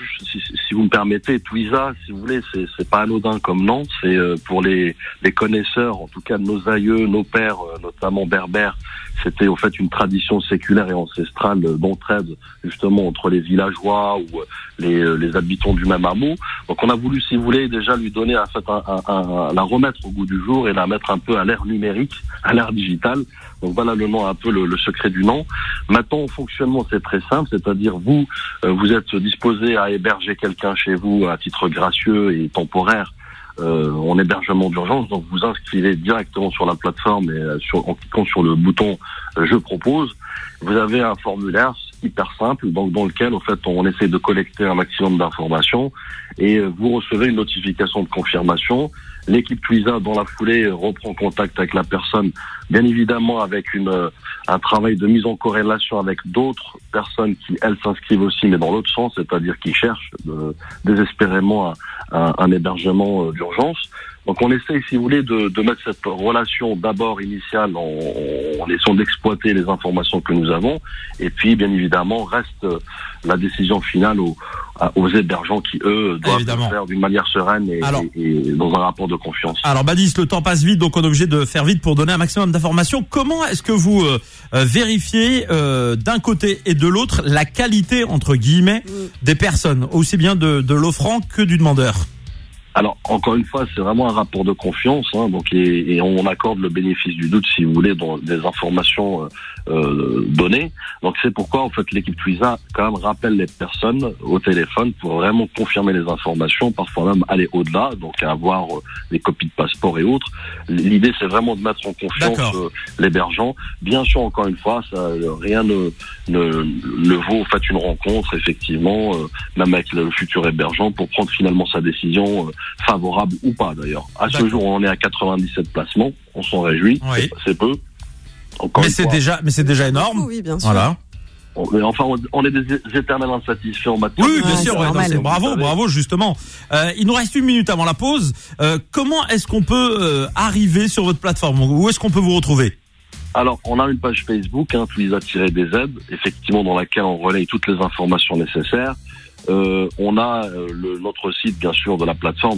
si vous me permettez, Twiza, si vous voulez, c'est pas anodin comme nom, c'est pour les connaisseurs, en tout cas de nos aïeux, nos pères, notamment berbères, c'était au fait une tradition séculaire et ancestrale d'entraide justement entre les villageois ou les habitants du même hameau. Donc on a voulu, si vous voulez, déjà lui donner en fait la remettre au goût du jour et la mettre un peu à l'ère numérique, à l'ère digitale. Donc voilà le nom, un peu le secret du nom. Maintenant, au fonctionnement, c'est très simple, c'est-à-dire vous êtes disposé à héberger quelqu'un chez vous à titre gracieux et temporaire en hébergement d'urgence. Donc vous inscrivez directement sur la plateforme et en cliquant sur le bouton je propose. Vous avez un formulaire hyper simple, donc dans lequel, en fait, on essaie de collecter un maximum d'informations et vous recevez une notification de confirmation. L'équipe Twiza, dans la foulée, reprend contact avec la personne, bien évidemment avec un travail de mise en corrélation avec d'autres personnes qui, elles, s'inscrivent aussi, mais dans l'autre sens, c'est-à-dire qui cherchent désespérément un hébergement d'urgence. Donc on essaie, si vous voulez, de mettre cette relation d'abord initiale en essayant d'exploiter les informations que nous avons, et puis bien évidemment reste la décision finale aux hébergeants qui, eux, doivent le faire d'une manière sereine et dans un rapport de confiance. Alors Badis, le temps passe vite, donc on est obligé de faire vite pour donner un maximum d'informations. Comment est-ce que vous vérifiez d'un côté et de l'autre la qualité, entre guillemets, des personnes, aussi bien de l'offrant que du demandeur? Alors, encore une fois, c'est vraiment un rapport de confiance, hein, donc et on accorde le bénéfice du doute, si vous voulez, dans des informations données. Donc c'est pourquoi, en fait, l'équipe Twiza, quand même, rappelle les personnes au téléphone pour vraiment confirmer les informations, parfois même aller au-delà, donc avoir des copies de passeport et autres. L'idée, c'est vraiment de mettre en confiance l'hébergeant. Bien sûr, encore une fois, ça, rien ne vaut, en fait, une rencontre, effectivement, même avec le futur hébergeant, pour prendre finalement sa décision favorable ou pas, d'ailleurs. À ce jour, on est à 97 placements, on s'en réjouit, c'est peu. Mais c'est déjà énorme. Oui, bien sûr. Voilà. Mais enfin, on est des éternels insatisfaits en matière. Oui, bien sûr. Bravo, justement. Il nous reste 1 minute avant la pause. Comment est-ce qu'on peut arriver sur votre plateforme? Où est-ce qu'on peut vous retrouver? Alors, on a une page Facebook, Twiza-DZ, effectivement, dans laquelle on relaye toutes les informations nécessaires. On a notre site, bien sûr, de la plateforme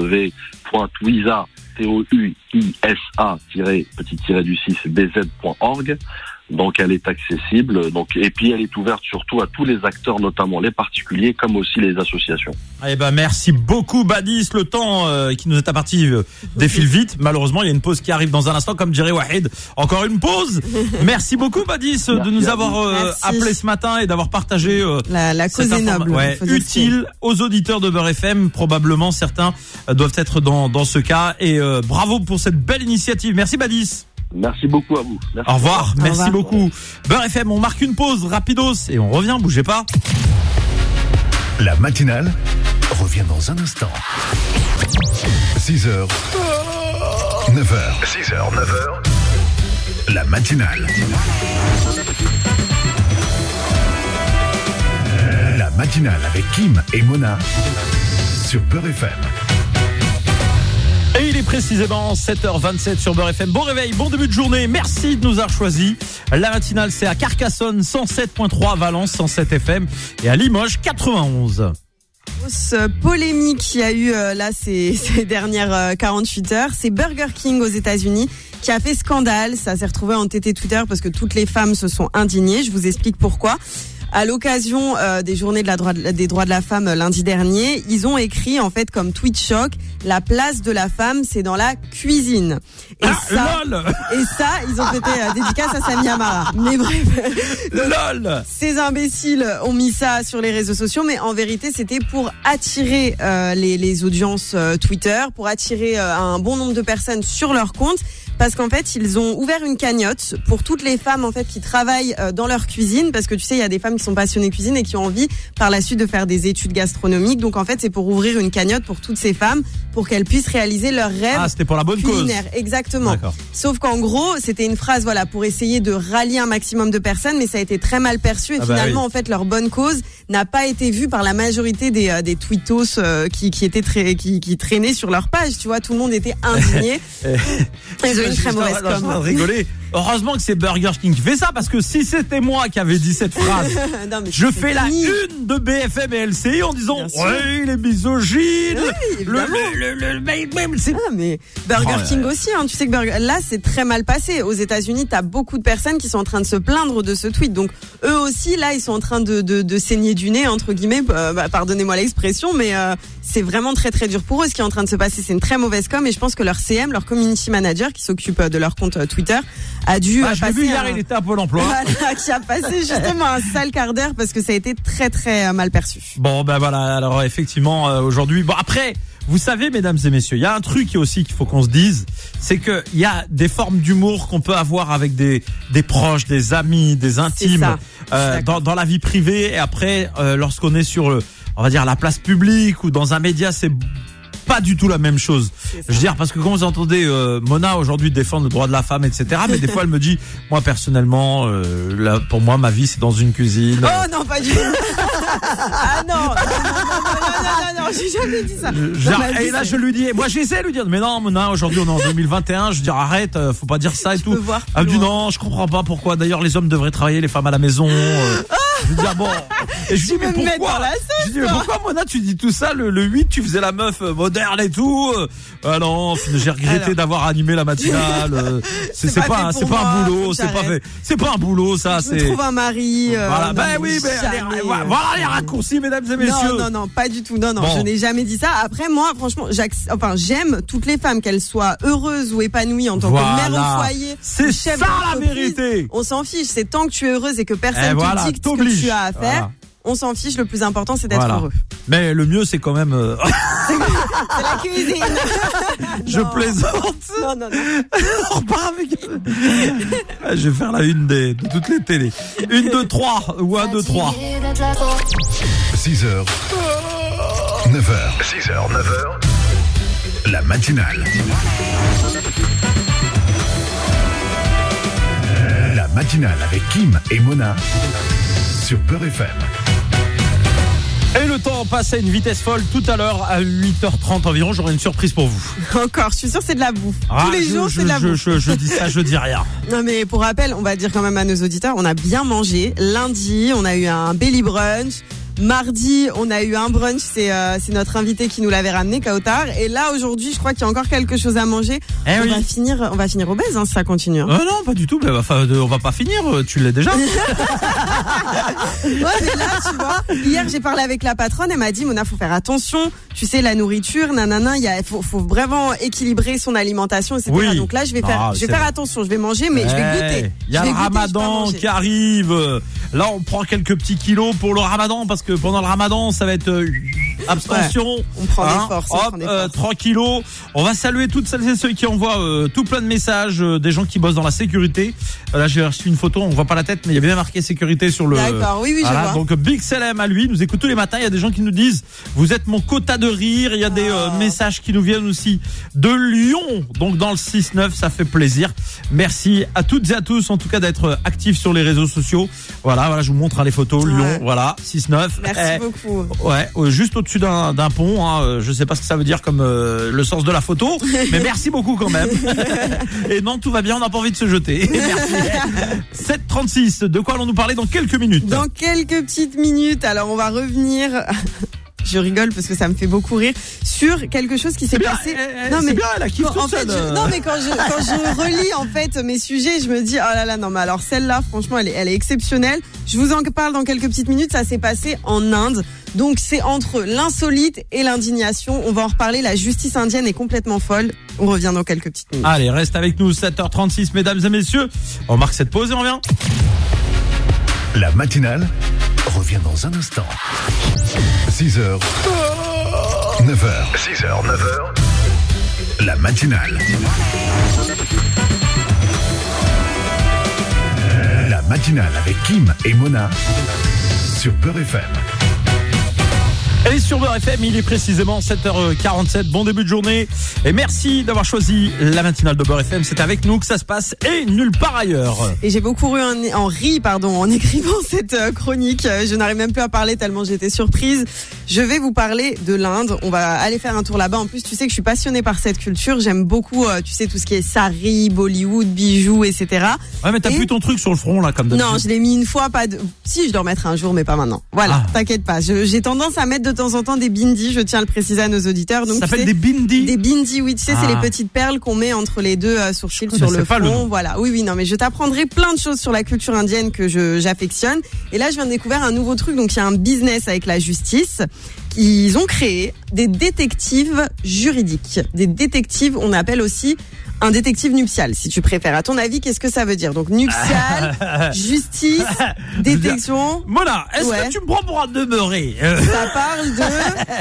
www.twiza-bz.org. Donc elle est accessible, et puis elle est ouverte surtout à tous les acteurs, notamment les particuliers comme aussi les associations. Eh ben merci beaucoup Badis, le temps qui nous est imparti défile vite. Malheureusement, il y a une pause qui arrive dans un instant, comme dirait Wahid. Encore une pause. Merci beaucoup Badis de nous avoir appelé ce matin et d'avoir partagé la cause est noble, utile aux auditeurs de Beurre FM. Probablement certains doivent être dans ce cas, et bravo pour cette belle initiative. Merci Badis. Merci beaucoup à vous. Merci. Au revoir. Merci beaucoup. Beurre FM, on marque une pause rapidos et on revient, bougez pas. La matinale revient dans un instant. 6h, 9h. 6h, 9h. La matinale. La matinale avec Kim et Mona sur Beurre FM. Et il est précisément 7h27 sur Beurre FM. Bon réveil, bon début de journée. Merci de nous avoir choisis. La matinale, c'est à Carcassonne, 107.3, Valence, 107 FM. Et à Limoges, 91. Grosse polémique qu'il y a eu là ces dernières 48 heures. C'est Burger King aux États-Unis qui a fait scandale. Ça s'est retrouvé en TT Twitter parce que toutes les femmes se sont indignées. Je vous explique pourquoi. À l'occasion des journées des droits de la femme lundi dernier, ils ont écrit en fait comme tweet choc: la place de la femme, c'est dans la cuisine. Et ça, ils ont fait dédicace à Sami Amara. Mais bref, donc, ces imbéciles ont mis ça sur les réseaux sociaux, mais en vérité, c'était pour attirer les audiences Twitter, pour attirer un bon nombre de personnes sur leur compte. Parce qu'en fait, ils ont ouvert une cagnotte pour toutes les femmes en fait qui travaillent dans leur cuisine, parce que tu sais, il y a des femmes qui sont passionnées cuisine et qui ont envie par la suite de faire des études gastronomiques. Donc en fait, c'est pour ouvrir une cagnotte pour toutes ces femmes pour qu'elles puissent réaliser leurs rêves. Ah, c'était pour la bonne culinaire. Cause. Exactement. D'accord. Sauf qu'en gros, c'était une phrase pour essayer de rallier un maximum de personnes, mais ça a été très mal perçu et finalement en fait leur bonne cause n'a pas été vue par la majorité des tweetos qui traînaient sur leur page. Tu vois, tout le monde était indigné. Ils ont une très mauvaise com. Rigoler. Heureusement que c'est Burger King qui fait ça, parce que si c'était moi qui avais dit cette phrase, non, je fais la une de BFM et LCI en disant oui, les misogynes, mais Burger King aussi, tu sais que là c'est très mal passé. Aux États-Unis, t'as beaucoup de personnes qui sont en train de se plaindre de ce tweet. Donc eux aussi, là, ils sont en train de saigner du nez entre guillemets. Pardonnez-moi l'expression, mais c'est vraiment très très dur pour eux ce qui est en train de se passer. C'est une très mauvaise com et je pense que leur CM, leur community manager qui s'occupe de leur compte Twitter, a dû je l'ai vu hier, il était à Pôle emploi. Voilà, qui a passé justement un sale quart d'heure parce que ça a été très très mal perçu. Bon voilà, alors effectivement aujourd'hui, après vous savez, mesdames et messieurs, il y a un truc aussi qu'il faut qu'on se dise, c'est que il y a des formes d'humour qu'on peut avoir avec des proches, des amis, des intimes, dans la vie privée, et après, lorsqu'on est sur, on va dire, la place publique ou dans un média, c'est pas du tout la même chose. Je veux dire, parce que quand vous entendez Mona aujourd'hui défendre le droit de la femme, etc., mais des fois elle me dit, moi personnellement, là, pour moi ma vie c'est dans une cuisine. Oh non, pas du tout. Ah non, j'ai jamais dit ça. Et là je lui dis, moi j'essaie de lui dire, mais non Mona, aujourd'hui on est en 2021, je veux dire arrête, faut pas dire ça et tout. Elle me dit non, je comprends pas pourquoi. D'ailleurs les hommes devraient travailler, les femmes à la maison. Je veux dire bon. Et je dis mais pourquoi? Je dis mais pourquoi Mona tu dis tout ça le 8 tu faisais la meuf moderne et tout. Ah non, j'ai regretté d'avoir animé la matinale. C'est pas un boulot, c'est pas un boulot ça. Je trouve un mari. Voilà, voilà les raccourcis, mesdames et messieurs. Non, pas du tout. Non, je n'ai jamais dit ça. Après moi, franchement, j'aime toutes les femmes, qu'elles soient heureuses ou épanouies en tant que mère au foyer. C'est ça la vérité. On s'en fiche. C'est tant que tu es heureuse et que personne te dicte ce que tu as à faire. Voilà. On s'en fiche, le plus important c'est d'être heureux. Mais le mieux c'est quand même c'est la cuisine. Je plaisante. Non. On repart avec. Je vais faire la une de toutes les télés. 1, 2, 3 ou 1, 2, 3. 6h 9h La matinale. La matinale avec Kim et Mona sur Beurre FM. Et le temps passe à une vitesse folle. Tout à l'heure, à 8h30 environ, j'aurai une surprise pour vous. Encore, je suis sûre que c'est de la bouffe. Tous les jours, c'est de la bouffe. Je dis ça, je dis rien. Non mais pour rappel, on va dire quand même à nos auditeurs, on a bien mangé. Lundi, on a eu un belly brunch. Mardi, on a eu un brunch, c'est notre invité qui nous l'avait ramené, Kautar. Et là, aujourd'hui, je crois qu'il y a encore quelque chose à manger. On va finir obèse, si ça continue. Non, pas du tout. On va pas finir. Tu l'es déjà. Ouais, mais là, tu vois, hier, j'ai parlé avec la patronne. Elle m'a dit, Mona, faut faire attention. Tu sais, la nourriture, faut vraiment équilibrer son alimentation, etc. Oui. Donc là, je vais faire attention. Je vais manger, mais je vais goûter. Il y a le Ramadan qui arrive. Là, on prend quelques petits kilos pour le Ramadan parce que pendant le Ramadan, ça va être abstention. Ouais, on prend des forces. 3 kilos. On va saluer toutes celles et ceux qui envoient tout plein de messages, des gens qui bossent dans la sécurité. Là, j'ai reçu une photo, on voit pas la tête, mais il y a bien marqué sécurité sur le. D'accord, oui, je vois. Donc Big Salam à lui, il nous écoute tous les matins. Il y a des gens qui nous disent, vous êtes mon quota de rire. Il y a des messages qui nous viennent aussi de Lyon. Donc dans le 6-9, ça fait plaisir. Merci à toutes et à tous, en tout cas, d'être actifs sur les réseaux sociaux. Voilà, je vous montre les photos. Lyon, voilà, 6-9. Merci beaucoup. Ouais, juste au-dessus d'un pont. Je sais pas ce que ça veut dire comme le sens de la photo, mais merci beaucoup quand même. Et non, tout va bien, on n'a pas envie de se jeter. Merci. 7h36, de quoi allons-nous parler dans quelques minutes? Dans quelques petites minutes, alors on va revenir... Je rigole parce que ça me fait beaucoup rire sur quelque chose qui s'est passé. Non mais bien, elle a kiffé toute seule. Non mais quand je relis en fait mes sujets, je me dis oh là là non mais alors celle-là franchement elle est exceptionnelle. Je vous en parle dans quelques petites minutes. Ça s'est passé en Inde. Donc c'est entre l'insolite et l'indignation. On va en reparler. La justice indienne est complètement folle. On revient dans quelques petites minutes. Allez, reste avec nous. 7h36, mesdames et messieurs. On marque cette pause et on revient. La matinale revient dans un instant. 6h 9h La matinale. La matinale avec Kim et Mona sur Beurre FM. Et sur Beurre FM, il est précisément 7h47. Bon début de journée. Et merci d'avoir choisi la matinale de Beurre FM. C'est avec nous que ça se passe et nulle part ailleurs. Et j'ai beaucoup ri en écrivant cette chronique. Je n'arrive même plus à parler tellement j'étais surprise. Je vais vous parler de l'Inde. On va aller faire un tour là-bas. En plus, tu sais que je suis passionnée par cette culture. J'aime beaucoup, tu sais, tout ce qui est sari, Bollywood, bijoux, etc. Ouais, mais t'as plus ton truc sur le front, là, comme d'habitude. Non, je l'ai mis une fois, si, je dois en mettre un jour, mais pas maintenant. Voilà, T'inquiète pas. J'ai tendance à mettre de temps en temps des bindis, je tiens à le préciser à nos auditeurs. Donc, ça s'appelle des bindis? Des bindis, oui, tu sais, c'est les petites perles qu'on met entre les deux sourcils sur le front. Voilà, oui, non, mais je t'apprendrai plein de choses sur la culture indienne que j'affectionne. Et là, je viens de découvrir un nouveau truc, donc il y a un business avec la justice. Ils ont créé des détectives juridiques. Des détectives, on appelle aussi un détective nuptial, si tu préfères. À ton avis, qu'est-ce que ça veut dire? Donc, nuptial, justice, détection. Mona, est-ce que tu me prends pour un demeuré? Ça parle de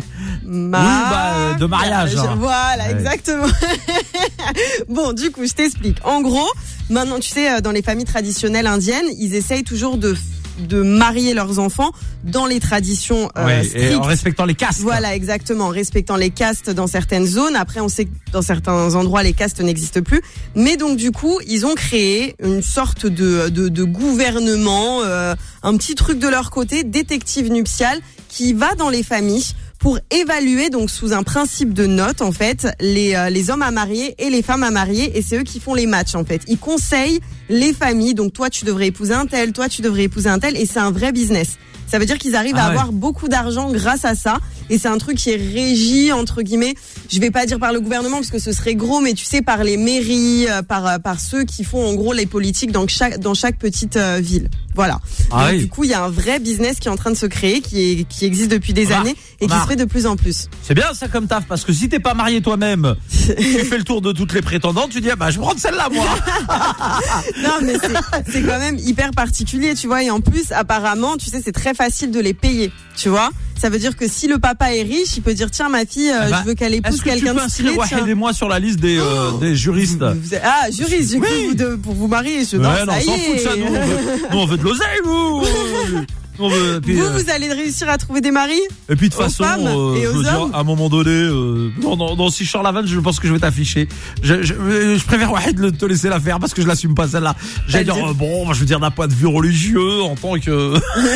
de mariage. Voilà, exactement. Bon, du coup, je t'explique. En gros, maintenant, tu sais, dans les familles traditionnelles indiennes, ils essayent toujours de marier leurs enfants dans les traditions strictes. Et en respectant les castes. Voilà, exactement, en respectant les castes dans certaines zones. Après, on sait que dans certains endroits, les castes n'existent plus. Mais donc, du coup, ils ont créé une sorte de gouvernement, un petit truc de leur côté, détective nuptial, qui va dans les familles pour évaluer, donc sous un principe de note, en fait, les hommes à marier et les femmes à marier, et c'est eux qui font les matchs, en fait. Ils conseillent les familles, donc toi tu devrais épouser un tel, toi tu devrais épouser un tel, et c'est un vrai business. Ça veut dire qu'ils arrivent à avoir beaucoup d'argent grâce à ça, et c'est un truc qui est régi, entre guillemets, je vais pas dire par le gouvernement parce que ce serait gros, mais tu sais, par les mairies, par ceux qui font en gros les politiques dans chaque petite ville. Voilà. Donc, du coup, il y a un vrai business qui est en train de se créer, qui existe depuis des années et qui se fait de plus en plus. C'est bien ça comme taf, parce que si t'es pas marié toi-même, tu fais le tour de toutes les prétendantes, tu dis je prends celle-là moi. Non, mais c'est quand même hyper particulier, tu vois, et en plus apparemment, tu sais, c'est très facile de les payer, tu vois. Ça veut dire que si le papa est riche, il peut dire tiens, ma fille, je veux qu'elle épouse quelqu'un de stylé. Est-ce que tu peux inscrire Wahid et moi sur la liste des juristes? Juristes, du coup, pour vous marier, ça y est. Ça, nous on veut de l'oseille, nous. Vous allez réussir à trouver des maris. Et puis de toute façon, je veux dire, à un moment donné, si je sors la vanne, je pense que je vais t'afficher. Je préfère Wahid te laisser la faire parce que je l'assume pas celle-là. J'allais dire je veux dire d'un point de vue religieux, en tant que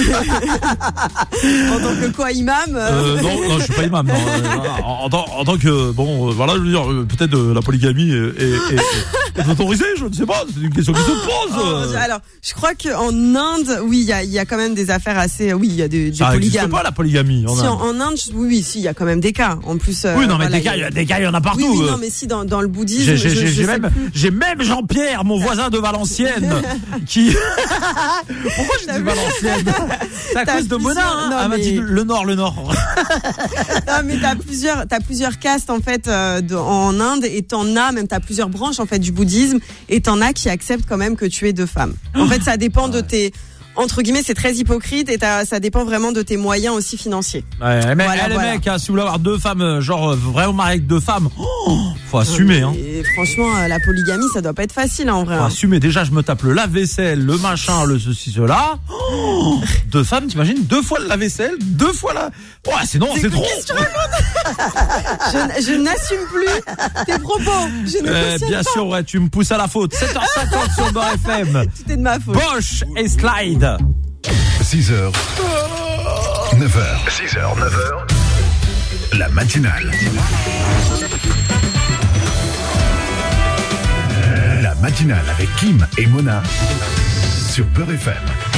en tant que quoi, imam? Non, je suis pas imam. En tant que je veux dire peut-être la polygamie est autorisée, je ne sais pas. C'est une question qui se pose. Alors, je crois que en Inde, oui, il y a quand même des affaires assez, il y a des polygames. Ça n'existe pas la polygamie en Inde. En Inde, oui, il y a quand même des cas. En plus, des cas, il y en a partout. Oui, non, mais si dans le bouddhisme, j'ai même Jean-Pierre, mon voisin de Valenciennes, qui. Pourquoi je dis Valenciennes? C'est à cause de Mona, elle m'a dit le Nord. Non, mais t'as plusieurs castes en fait en Inde, et t'as plusieurs branches en fait du bouddhisme, et t'en as qui acceptent quand même que tu aies deux femmes. En fait, ça dépend de tes, entre guillemets, c'est très hypocrite, et ça dépend vraiment de tes moyens aussi financiers. Les mecs, si vous voulez avoir deux femmes, genre vraiment mariés avec deux femmes, faut assumer. Et franchement, la polygamie, ça doit pas être facile en vrai. Faut assumer. Déjà, je me tape le lave-vaisselle, le machin, le ceci, cela. Deux femmes, t'imagines, 2 fois le lave-vaisselle, 2 fois la. C'est trop. Qu'est-ce que tu racontes? Je n'assume plus tes propos. Je ne cautionne bien pas. sûr, tu me pousses à la faute. 7h50 sur Beurre FM. Tout est de ma faute. Bosch et Slide. 6h, 9h. La matinale. La matinale avec Kim et Mona sur Beurre FM.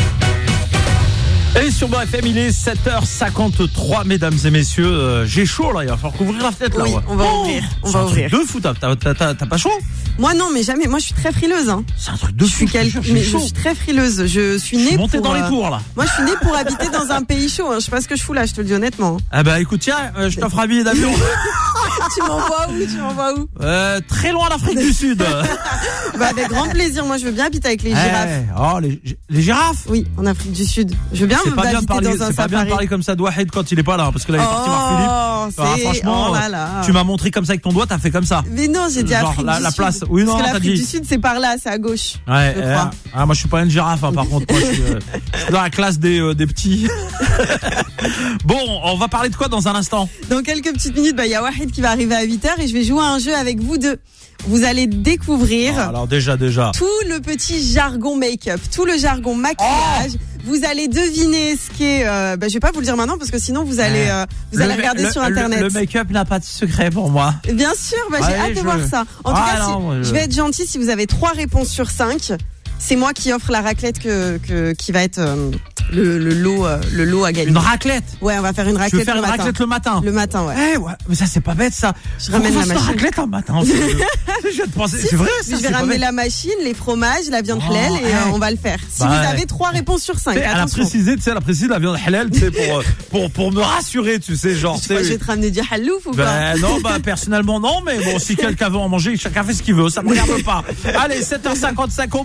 Et sur Beurre FM, il est 7h53, mesdames et messieurs. J'ai chaud là, il va falloir couvrir la fenêtre là. Oui, on va ouvrir. On va ouvrir. C'est un truc de fou, t'as pas chaud? Moi non, mais jamais. Moi je suis très frileuse. C'est un truc de fou. Je suis très frileuse. Je suis née montée dans les tours là. Moi je suis née pour habiter dans un pays chaud. Je sais pas ce que je fous là, je te le dis honnêtement. Ah bah écoute, tiens, je t'offre un billet d'avion. Tu m'envoies où? Très loin l'Afrique du Sud. Avec grand plaisir. Moi je veux bien habiter avec les girafes. Les girafes? Oui, en Afrique du Sud. Je veux bien habiter dans un safari. C'est pas bien de parler comme ça de Wahid quand il est pas là, parce que là il est parti voir Philippe. Franchement, tu m'as montré comme ça avec ton doigt, t'as fait comme ça. Mais non, j'ai dit Afrique du Sud. Place. Oui, non, parce que t'as l'Afrique dit. du Sud, c'est par là, c'est à gauche. Ouais. Moi, je suis pas une girafe, par contre. Moi, je suis dans la classe des petits. Bon, on va parler de quoi dans un instant? Dans quelques petites minutes, il y a Wahid qui va arriver à 8h et je vais jouer à un jeu avec vous deux. Vous allez découvrir alors déjà tout le petit jargon make-up, tout le jargon maquillage. Vous allez deviner ce qu'est. Je vais pas vous le dire maintenant parce que sinon vous allez regarder sur internet. Le make-up n'a pas de secret pour moi. Bien sûr, j'ai hâte de voir ça. En tout cas, je vais être gentille. Si vous avez 3 réponses sur 5, c'est moi qui offre la raclette qui va être le lot à gagner. Une raclette? Ouais, on va faire une raclette. Tu veux faire une raclette le matin? Le matin, ouais. Ouais, mais ça c'est pas bête ça. Je ramène la machine. Raclette un matin. Je viens de penser, c'est vrai ça. Je vais ramener la machine, les fromages, la viande halal et on va le faire. Si vous avez 3 réponses sur 5, elle a précisé, elle a précisé la viande halal, tu sais, pour me rassurer, tu sais, genre. Je vais te ramener du halouf ou pas? Non, personnellement non, mais bon, si quelqu'un veut en manger, chacun fait ce qu'il veut, ça me regarde pas. Allez, 7h55, on marque une pause.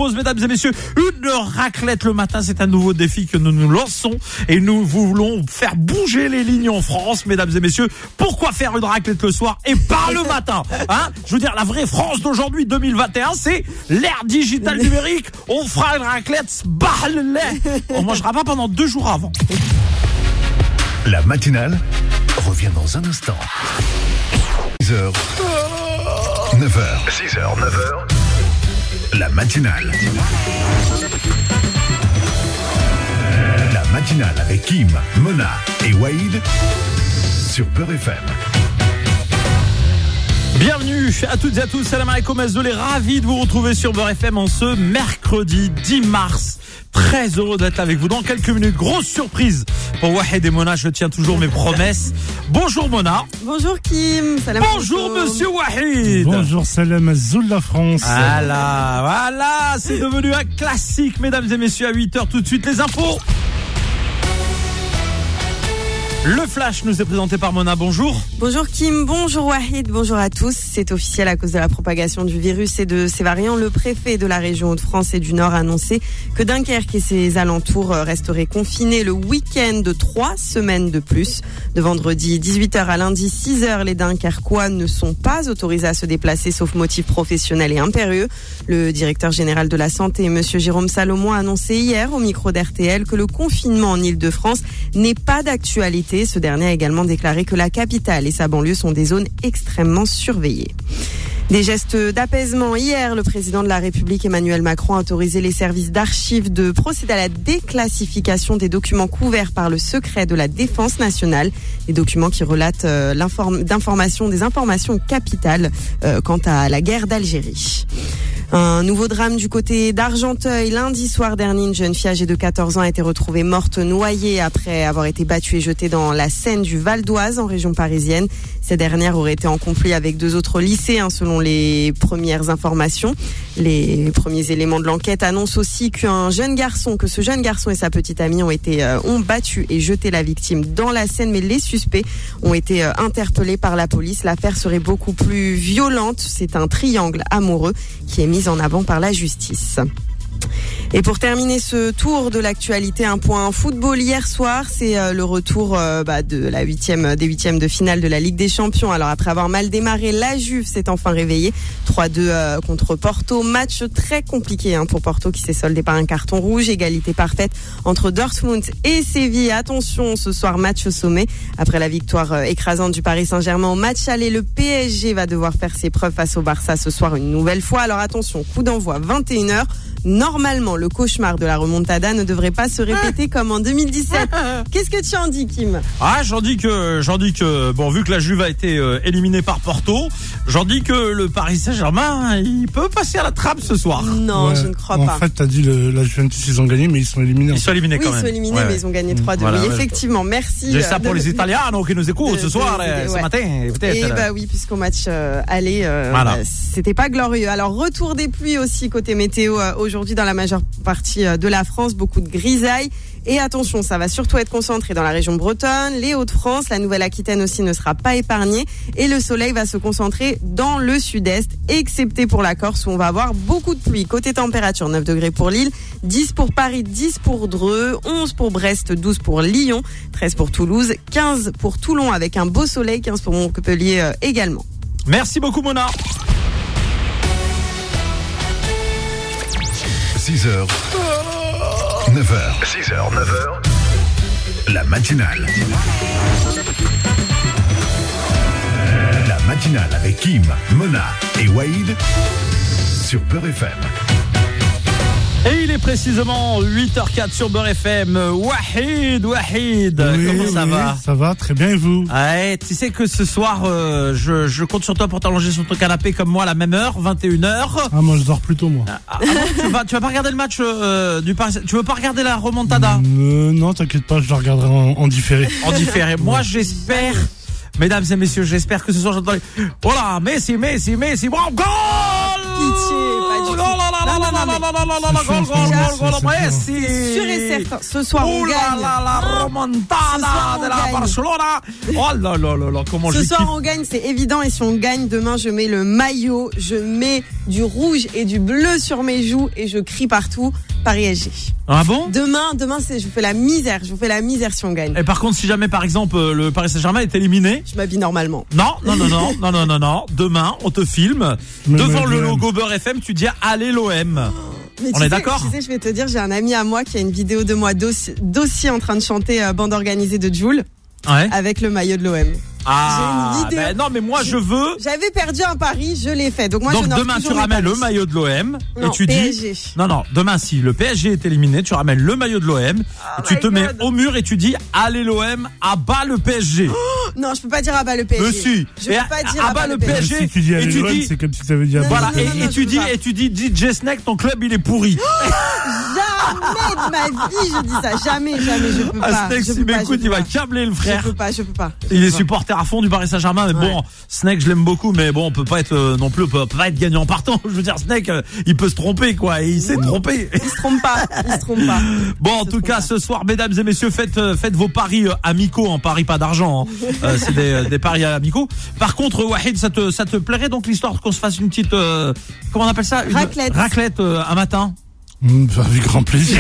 propose, mesdames et messieurs, une raclette le matin. C'est un nouveau défi que nous nous lançons et nous voulons faire bouger les lignes en France, mesdames et messieurs. Pourquoi faire une raclette le soir et pas le matin, hein? Je veux dire, la vraie France d'aujourd'hui, 2021, c'est l'ère digitale numérique. On fera une raclette, on mangera pas pendant 2 jours avant. La matinale revient dans un instant. 6h, 9h. 6h, 9h. La matinale. La matinale avec Kim, Mona et Waïd sur Beurre FM. Bienvenue à toutes et à tous, salam alaikum, Azolé, ravi de vous retrouver sur Beurre FM en ce mercredi 10 mars. Très heureux d'être avec vous dans quelques minutes. Grosse surprise pour Wahid et Mona, je tiens toujours mes promesses. Bonjour Mona. Bonjour Kim. Salam Bonjour alaikum. Monsieur Wahid. Bonjour Salam Azoul la France. Voilà, c'est devenu un classique, mesdames et messieurs, à 8h tout de suite les infos. Le flash nous est présenté par Mona, bonjour. Bonjour Kim, bonjour Wahid, bonjour à tous. C'est officiel, à cause de la propagation du virus et de ses variants. Le préfet de la région Hauts-de-France et du Nord a annoncé que Dunkerque et ses alentours resteraient confinés le week-end de 3 semaines de plus. De vendredi 18h à lundi 6h, les Dunkerquois ne sont pas autorisés à se déplacer sauf motif professionnel et impérieux. Le directeur général de la santé, monsieur Jérôme Salomon, a annoncé hier au micro d'RTL que le confinement en Ile-de-France n'est pas d'actualité. Ce dernier a également déclaré que la capitale et sa banlieue sont des zones extrêmement surveillées. Des gestes d'apaisement. Hier, le président de la République, Emmanuel Macron, a autorisé les services d'archives de procéder à la déclassification des documents couverts par le secret de la défense nationale. Des documents qui relatent des informations capitales quant à la guerre d'Algérie. Un nouveau drame du côté d'Argenteuil. Lundi soir dernier, une jeune fille âgée de 14 ans a été retrouvée morte noyée après avoir été battue et jetée dans la Seine du Val d'Oise en région parisienne. Cette dernière aurait été en conflit avec 2 autres lycéens selon les premières informations. Les premiers éléments de l'enquête annoncent aussi que ce jeune garçon et sa petite amie ont battu et jeté la victime dans la Seine, mais les suspects ont été interpellés par la police. L'affaire serait beaucoup plus violente. C'est un triangle amoureux qui est mis en avant par la justice. Et pour terminer ce tour de l'actualité, un point football hier soir, c'est le retour de la des huitièmes de finale de la Ligue des Champions. Alors après avoir mal démarré, la Juve s'est enfin réveillée. 3-2 contre Porto. Match très compliqué pour Porto qui s'est soldé par un carton rouge. Égalité parfaite entre Dortmund et Séville. Attention, ce soir match au sommet. Après la victoire écrasante du Paris Saint-Germain au match aller, le PSG va devoir faire ses preuves face au Barça ce soir une nouvelle fois. Alors attention, coup d'envoi 21h. Normalement, le cauchemar de la remontada ne devrait pas se répéter comme en 2017. Qu'est-ce que tu en dis, Kim? J'en dis que, bon, vu que la Juve a été éliminée par Porto, j'en dis que le Paris Saint-Germain, il peut passer à la trappe ce soir. Non, ouais, je ne crois pas. En fait, t'as dit la Juventus, ils ont gagné, mais ils sont éliminés. Ils sont éliminés quand même. Ils sont éliminés, mais ils ont gagné 3-2. Voilà, oui, effectivement, merci. J'ai ça pour les Italiens qui nous écoutent ce soir, ce matin, peut-être. Et oui, puisqu'au match aller, c'était pas glorieux. Alors, retour des pluies aussi côté météo aujourd'hui dans la majeure partie de la France, beaucoup de grisailles. Et attention, ça va surtout être concentré dans la région bretonne, les Hauts-de-France, la Nouvelle-Aquitaine aussi ne sera pas épargnée. Et le soleil va se concentrer dans le sud-est, excepté pour la Corse où on va avoir beaucoup de pluie. Côté température, 9 degrés pour Lille, 10 pour Paris, 10 pour Dreux, 11 pour Brest, 12 pour Lyon, 13 pour Toulouse, 15 pour Toulon avec un beau soleil, 15 pour Montpellier également. Merci beaucoup Mona. 6h, 9h. 6h, 9h. La matinale. La matinale avec Kim, Mona et Waïd sur Beurre FM. Et il est précisément 8h04 sur Beurre FM. Wahid, comment ça va? Ça va, très bien, et vous? Ouais, tu sais que ce soir, je compte sur toi pour t'allonger sur ton canapé comme moi à la même heure, 21h. Ah, moi je dors plus tôt, moi. Tu vas pas regarder le match du Paris? Tu veux pas regarder la remontada? Non, t'inquiète pas, je le regarderai en différé. En différé. Moi, j'espère, mesdames et messieurs, j'espère que ce soir j'entends. Voilà, Messi, bon goal! Pitié, pas du tout. c'est sûr et certain. Ce soir, on gagne. La remontada de la Barcelona. Oh là là là là, comment je kiffe. Ce soir, on gagne, c'est évident. Et si on gagne, demain, je mets le maillot, je mets du rouge et du bleu sur mes joues et je crie partout Paris SG. Ah bon? Demain, je vous fais la misère. Je vous fais la misère si on gagne. Et par contre, si jamais, par exemple, le Paris Saint-Germain est éliminé. Je m'habille normalement. Non. Demain, on te filme. Devant le logo Beurre FM, tu dis allez l'OM. On est d'accord? Tu sais, je vais te dire, j'ai un ami à moi qui a une vidéo de moi dossier en train de chanter bande organisée de Jul. Ouais. Avec le maillot de l'OM. Ah, j'ai une vidéo. Ben non, mais moi je veux. J'avais perdu un pari, je l'ai fait. Donc demain tu ramènes le maillot de l'OM et tu PSG. dis. Non, demain si le PSG est éliminé, tu ramènes le maillot de l'OM et tu te mets au mur et tu dis allez l'OM, abat le PSG. Non, je peux pas dire abat le PSG. Mais si. Je peux pas dire abat le PSG. Si tu dis allez et tu l'OM, dis. c'est comme si tu avais dit abat. Voilà, Non, et tu dis DJ Snake, ton club il est pourri. Jamais de ma vie je dis ça. Jamais, je peux pas. Snake, si m'écoute, il va câbler le frère. Je peux pas. Il est supporter à fond du Paris Saint-Germain, mais bon, Snake, je l'aime beaucoup, mais bon, on peut pas être non plus, on peut pas être gagnant partant. Je veux dire, Snake, il peut se tromper, quoi, et il s'est trompé. Il se trompe pas. Bon, en tout cas, ce soir, mesdames et messieurs, faites vos paris amicaux, en paris pas d'argent, hein. C'est des paris amicaux. Par contre, Wahid, ça te plairait donc l'histoire qu'on se fasse une petite, comment on appelle ça? Raclette un matin. Avec grand plaisir.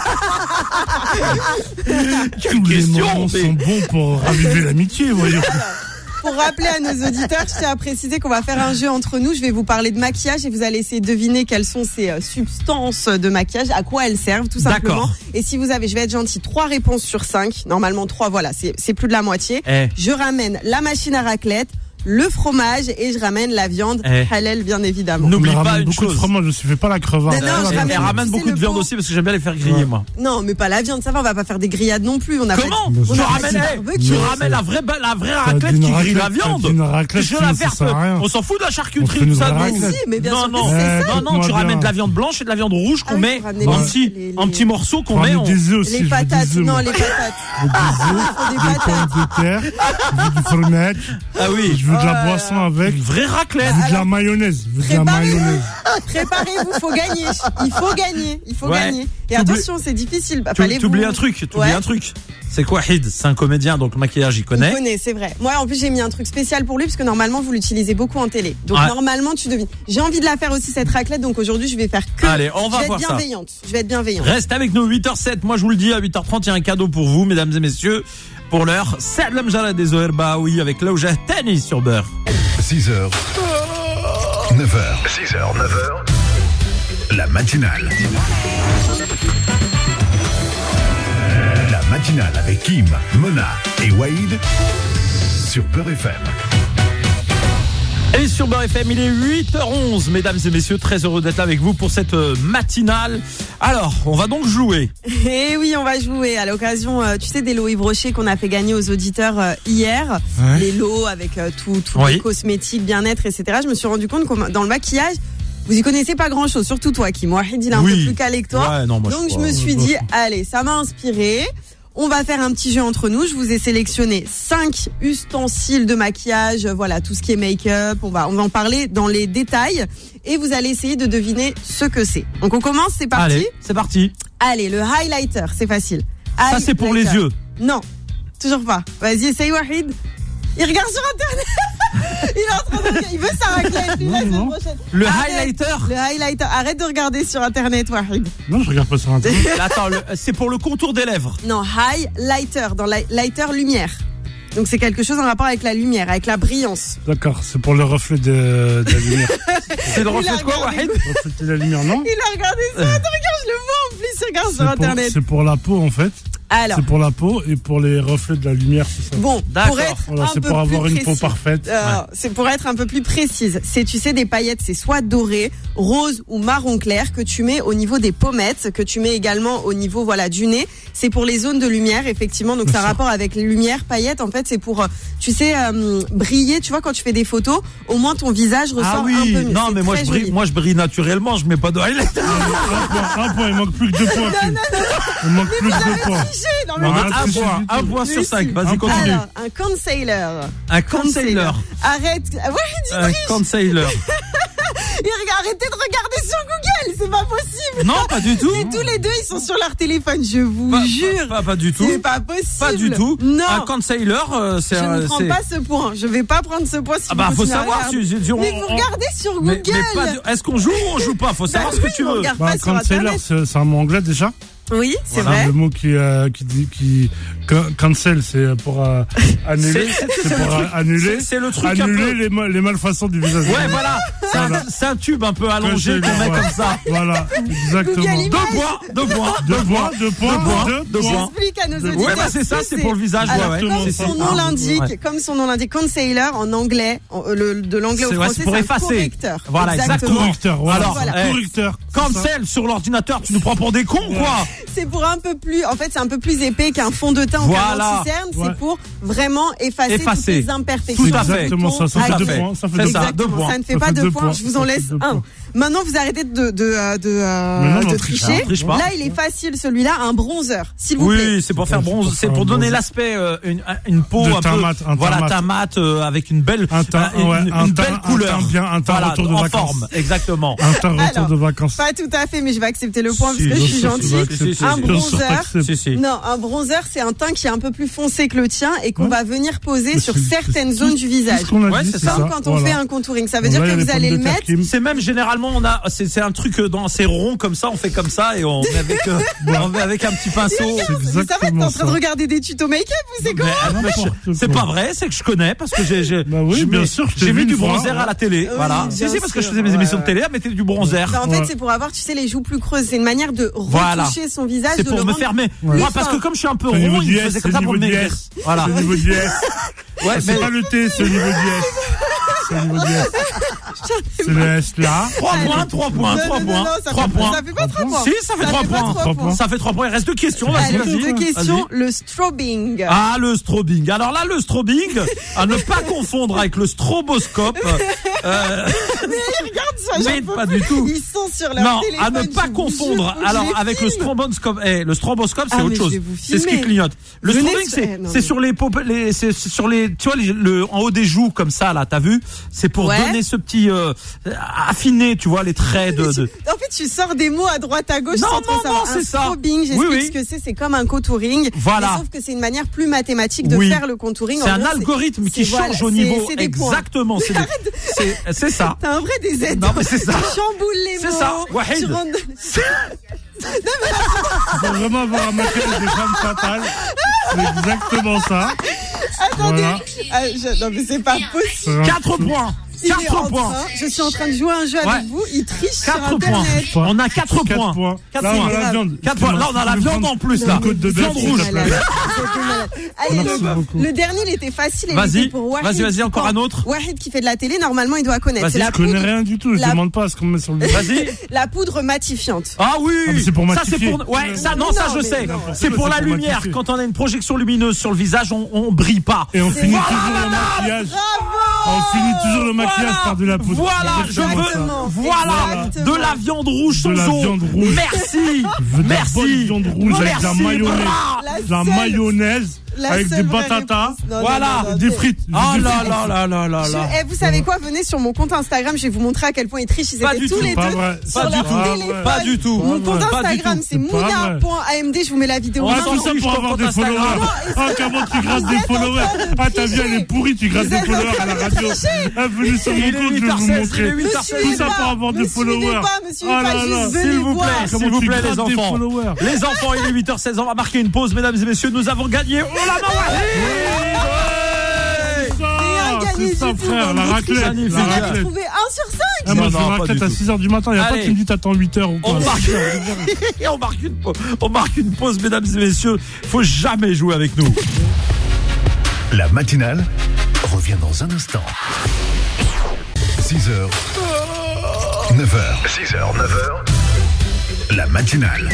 Quelle Tous les question, moments sont bons pour raviver l'amitié, voyons. Pour rappeler à nos auditeurs, je tiens à préciser qu'on va faire un jeu entre nous. Je vais vous parler de maquillage et vous allez essayer de deviner quelles sont ces substances de maquillage, à quoi elles servent, tout simplement. D'accord. Et si vous avez, je vais être gentil, 3 réponses sur 5. Normalement 3, voilà, c'est plus de la moitié. Je ramène la machine à raclette, le fromage et je ramène la viande halal, bien évidemment. N'oublie pas ramène une beaucoup chose. de fromage, je ne fais pas la crevette. Non, Elle ramène beaucoup de viande aussi parce que j'aime bien les faire griller, moi. Non, mais pas la viande, ça va, on va pas faire des grillades non plus. On a Comment? on Tu a ramènes la vraie raclette qui grille la viande. Une raclette, Je la faire, on s'en fout de la charcuterie, tout ça. mais bien sûr que Non, c'est ça. non, tu ramènes de la viande blanche et de la viande rouge qu'on met en petits morceaux qu'on met. Les patates, non, les patates. Des pommes de terre, je veux du fromage. Ah oui. Je veux de la boisson avec. Une vraie raclette. Je veux de la mayonnaise. Préparez-vous, faut gagner. Il faut gagner. Et attention, c'est difficile. Tu oublies un truc. C'est quoi, Wahid? C'est un comédien, donc le maquillage, il connaît. C'est vrai. Moi, en plus, j'ai mis un truc spécial pour lui, parce que normalement, vous l'utilisez beaucoup en télé. Donc, normalement, tu devines. J'ai envie de la faire aussi, cette raclette, donc aujourd'hui, je vais faire que. Allez, on va voir ça. Je vais être bienveillante. Reste avec nous, 8h07. Moi, je vous le dis, à 8h30, il y a un cadeau pour vous, mesdames et messieurs. Pour l'heure, Salam Jala des Zoher Baoui avec Laouja Tani sur Beurre. 6h, 9h. 6h, 9h. La matinale. La matinale avec Kim, Mona et Wahid sur Beurre FM. Et sur Beurre FM, il est 8h11, mesdames et messieurs, très heureux d'être là avec vous pour cette matinale. Alors, on va donc jouer. Eh oui, on va jouer à l'occasion, tu sais, des lots Yves Rocher qu'on a fait gagner aux auditeurs hier. Ouais. Les lots avec tous les cosmétiques, bien-être, etc. Je me suis rendu compte que dans le maquillage, vous y connaissez pas grand-chose, surtout toi, Kim. Wahid, il est un peu plus calé que toi. Ouais, non, moi, donc je me suis dit, allez, ça m'a inspiré. On va faire un petit jeu entre nous. Je vous ai sélectionné 5 ustensiles de maquillage. Voilà, tout ce qui est make-up. On va en parler dans les détails. Et vous allez essayer de deviner ce que c'est. Donc on commence, c'est parti. Allez, c'est parti. Allez, le highlighter, c'est facile. Ça, c'est pour les yeux. Non, toujours pas. Vas-y, essaye, Wahid. Il regarde sur Internet. Il est en train de... Il veut sa raclette. Le highlighter. Le highlighter. Arrête de regarder sur Internet, Wahid. Non, je regarde pas sur Internet. Attends, c'est pour le contour des lèvres. Non, highlighter, dans lighter, lumière. Donc c'est quelque chose en rapport avec la lumière, avec la brillance. D'accord, c'est pour le reflet de la lumière. C'est le reflet de quoi, Wahid? Refléter la lumière, non? Il a regardé ça. Attends, regarde, je le vois en plus. Il regarde sur Internet. C'est pour la peau, en fait. Alors. C'est pour la peau et pour les reflets de la lumière, c'est ça. Bon, pour être voilà, c'est pour avoir une peau parfaite. C'est pour être un peu plus précise. C'est, tu sais, des paillettes, c'est soit doré, rose ou marron clair que tu mets au niveau des pommettes, que tu mets également au niveau, voilà, du nez. C'est pour les zones de lumière, effectivement. Donc, ça a rapport avec les lumières, paillettes. En fait, c'est pour, tu sais, briller. Tu vois, quand tu fais des photos, au moins ton visage ressort un peu mieux. Non, mais moi je brille naturellement. Je mets pas de highlight. Un point, il manque plus que 2 points. Il manque plus que 2 points. Non, mais un point sur 5. Vas-y, continue. Alors, un concealer. Un concealer. Arrête. Ouais, un concealer. Arrêtez de regarder sur Google, c'est pas possible. Non, pas du tout. Et tous les deux, ils sont sur leur téléphone, je vous jure. Pas du tout. C'est pas possible. Pas du tout. Non. Un conseiller, c'est je ne prends pas ce point. Je vais pas prendre ce point si vous faut continuez à savoir. regarder. Mais vous regardez sur Google. Mais est-ce qu'on joue ou on joue pas? Faut savoir ce que tu veux. Cancel, c'est un mot anglais déjà. Oui, c'est vrai. Le mot qui cancel, c'est pour annuler. C'est pour annuler. C'est le truc annuler les malfaçons du visage. Ouais, voilà. C'est un tube un peu allongé qu'on met comme ça. Voilà, exactement. 2 points. J'explique à nos auditeurs. Ouais, c'est ça, c'est pour le visage. Alors, comme son nom l'indique, concealer en anglais, de l'anglais au français, c'est pour effacer. Correcteur. Voilà, exactement. Correcteur. Alors, correcteur. Cancel sur l'ordinateur, tu nous prends pour des cons, quoi. C'est pour un peu plus, en fait, c'est un peu plus épais qu'un fond de teint ou qu'un anti-cerne. C'est pour vraiment effacer toutes les imperfections. Tout à fait. Exactement ça. Ça fait 2 points. Ça fait 2 points. Ça ne fait pas 2 points. Je vous en laisse un. Maintenant, vous arrêtez de tricher. Là, il est facile, celui-là, un bronzer, s'il vous plaît. Oui, c'est pour faire bronze, c'est pour donner l'aspect, une peau un peu, voilà, teint mat, avec une belle, une belle couleur. Un teint retour de vacances. En forme, exactement. Un teint retour de vacances. Pas tout à fait, mais je vais accepter le point parce que je suis gentille. Un bronzer. Non, un bronzer, c'est un teint qui est un peu plus foncé que le tien et qu'on va venir poser sur certaines zones du visage. Ouais, c'est ça. Comme quand on fait un contouring. Ça veut dire que vous allez le mettre. C'est même généralement, c'est un truc c'est rond comme ça, on fait comme ça et on met avec un petit pinceau. Ça va, t'es en train de regarder des tutos make-up ou c'est quoi? C'est pas vrai, c'est que je connais parce que j'ai mis du bronzer à la télé. Voilà. Si, parce que je faisais mes émissions de télé, à mettre du bronzer. En fait, c'est pour avoir, tu sais, les joues plus creuses. C'est une manière de retoucher son visage. C'est pour me fermer. Moi, parce que comme je suis un peu rond, il me faisait comme ça pour me maigrir. Voilà. C'est au niveau du S. Ouais, c'est pas le T, c'est au niveau du S. C'est au niveau du S. C'est le S là. 3 points. Ça fait pas 3 points. Si, ça fait 3 points. Ça fait 3 points. Il reste 2 questions. Vas-y. 2 questions. Le strobing. Ah, le strobing. Alors là, le strobing, à ne pas confondre avec le stroboscope. Mais regarde ça, mais pas du tout. Ils sont sur leur téléphone. À ne pas confondre. Alors, avec le stroboscope. Le stroboscope, c'est autre chose. C'est ce qui clignote. Le strobing, c'est sur les c'est sur les, tu vois, en haut des joues, comme ça, là, t'as vu? C'est pour donner ce petit, affiner, tu vois, les traits de. En fait, tu sors des mots à droite à gauche. Non, c'est ça. Strobing, j'explique ce que c'est comme un contouring. Voilà. Sauf que c'est une manière plus mathématique de faire le contouring. C'est un algorithme qui change au niveau. Exactement. C'est ça. T'as un vrai des aides. Non, mais c'est ça. Tu chamboules les mots. C'est ça. Wahid. Il faut vraiment avoir un maquillage de femme fatale. C'est exactement ça. Attendez. Voilà. Non, mais c'est pas possible. 4 points. 4 points. Je suis en train de jouer un jeu avec vous. Il triche sur Internet. On a 4 points. 4 points. Là, on a la viande. 4 points. Là, on a la viande en plus, là. Viande rouge. Allez, le dernier, il était facile. Vas-y, encore un autre. Wahid qui fait de la télé, normalement, il doit connaître. Je connais rien du tout. Je demande pas ce qu'on met sur le. Vas-y. La poudre matifiante. Ah oui. C'est pour matifier. Ouais, ça, non, ça, je sais. C'est pour la lumière. Quand on a une projection lumineuse sur le visage, on brille pas. Et on finit toujours le maquillage. On finit toujours le maquillage par de la poudre. Voilà, je veux, de la viande rouge sans eau. Merci. De la viande rouge avec de la mayonnaise. La mayonnaise. Avec des batatas, voilà, des frites. Oh là là là là là là. Vous savez quoi? Venez sur mon compte Instagram, je vais vous montrer à quel point ils trichent. Ils étaient tous les deux sur leur téléphone. Pas du tout. Mon compte Instagram, c'est mouna.amd. Je vous mets la vidéo. Tout ça pour avoir des followers. Ah, comment tu grattes des followers? Ah, ta vie, elle est pourrie, tu grattes des followers à la radio. Venez sur mon compte, je vais vous montrer. Tout ça pour avoir des followers. S'il vous plaît, les enfants. Les enfants, il est 8h16, on va marquer une pause, mesdames et messieurs, nous avons gagné. C'est ça, frère, la raclette. Vous avez trouvé 1 sur 5. Moi, je raclette à 6h du matin. Il n'y a pas qui me dit t'attends 8h ou quoi. On marque une pause, mesdames et messieurs. Faut jamais jouer avec nous. La matinale revient dans un instant. 6h, 9h. 6h, 9h. La matinale.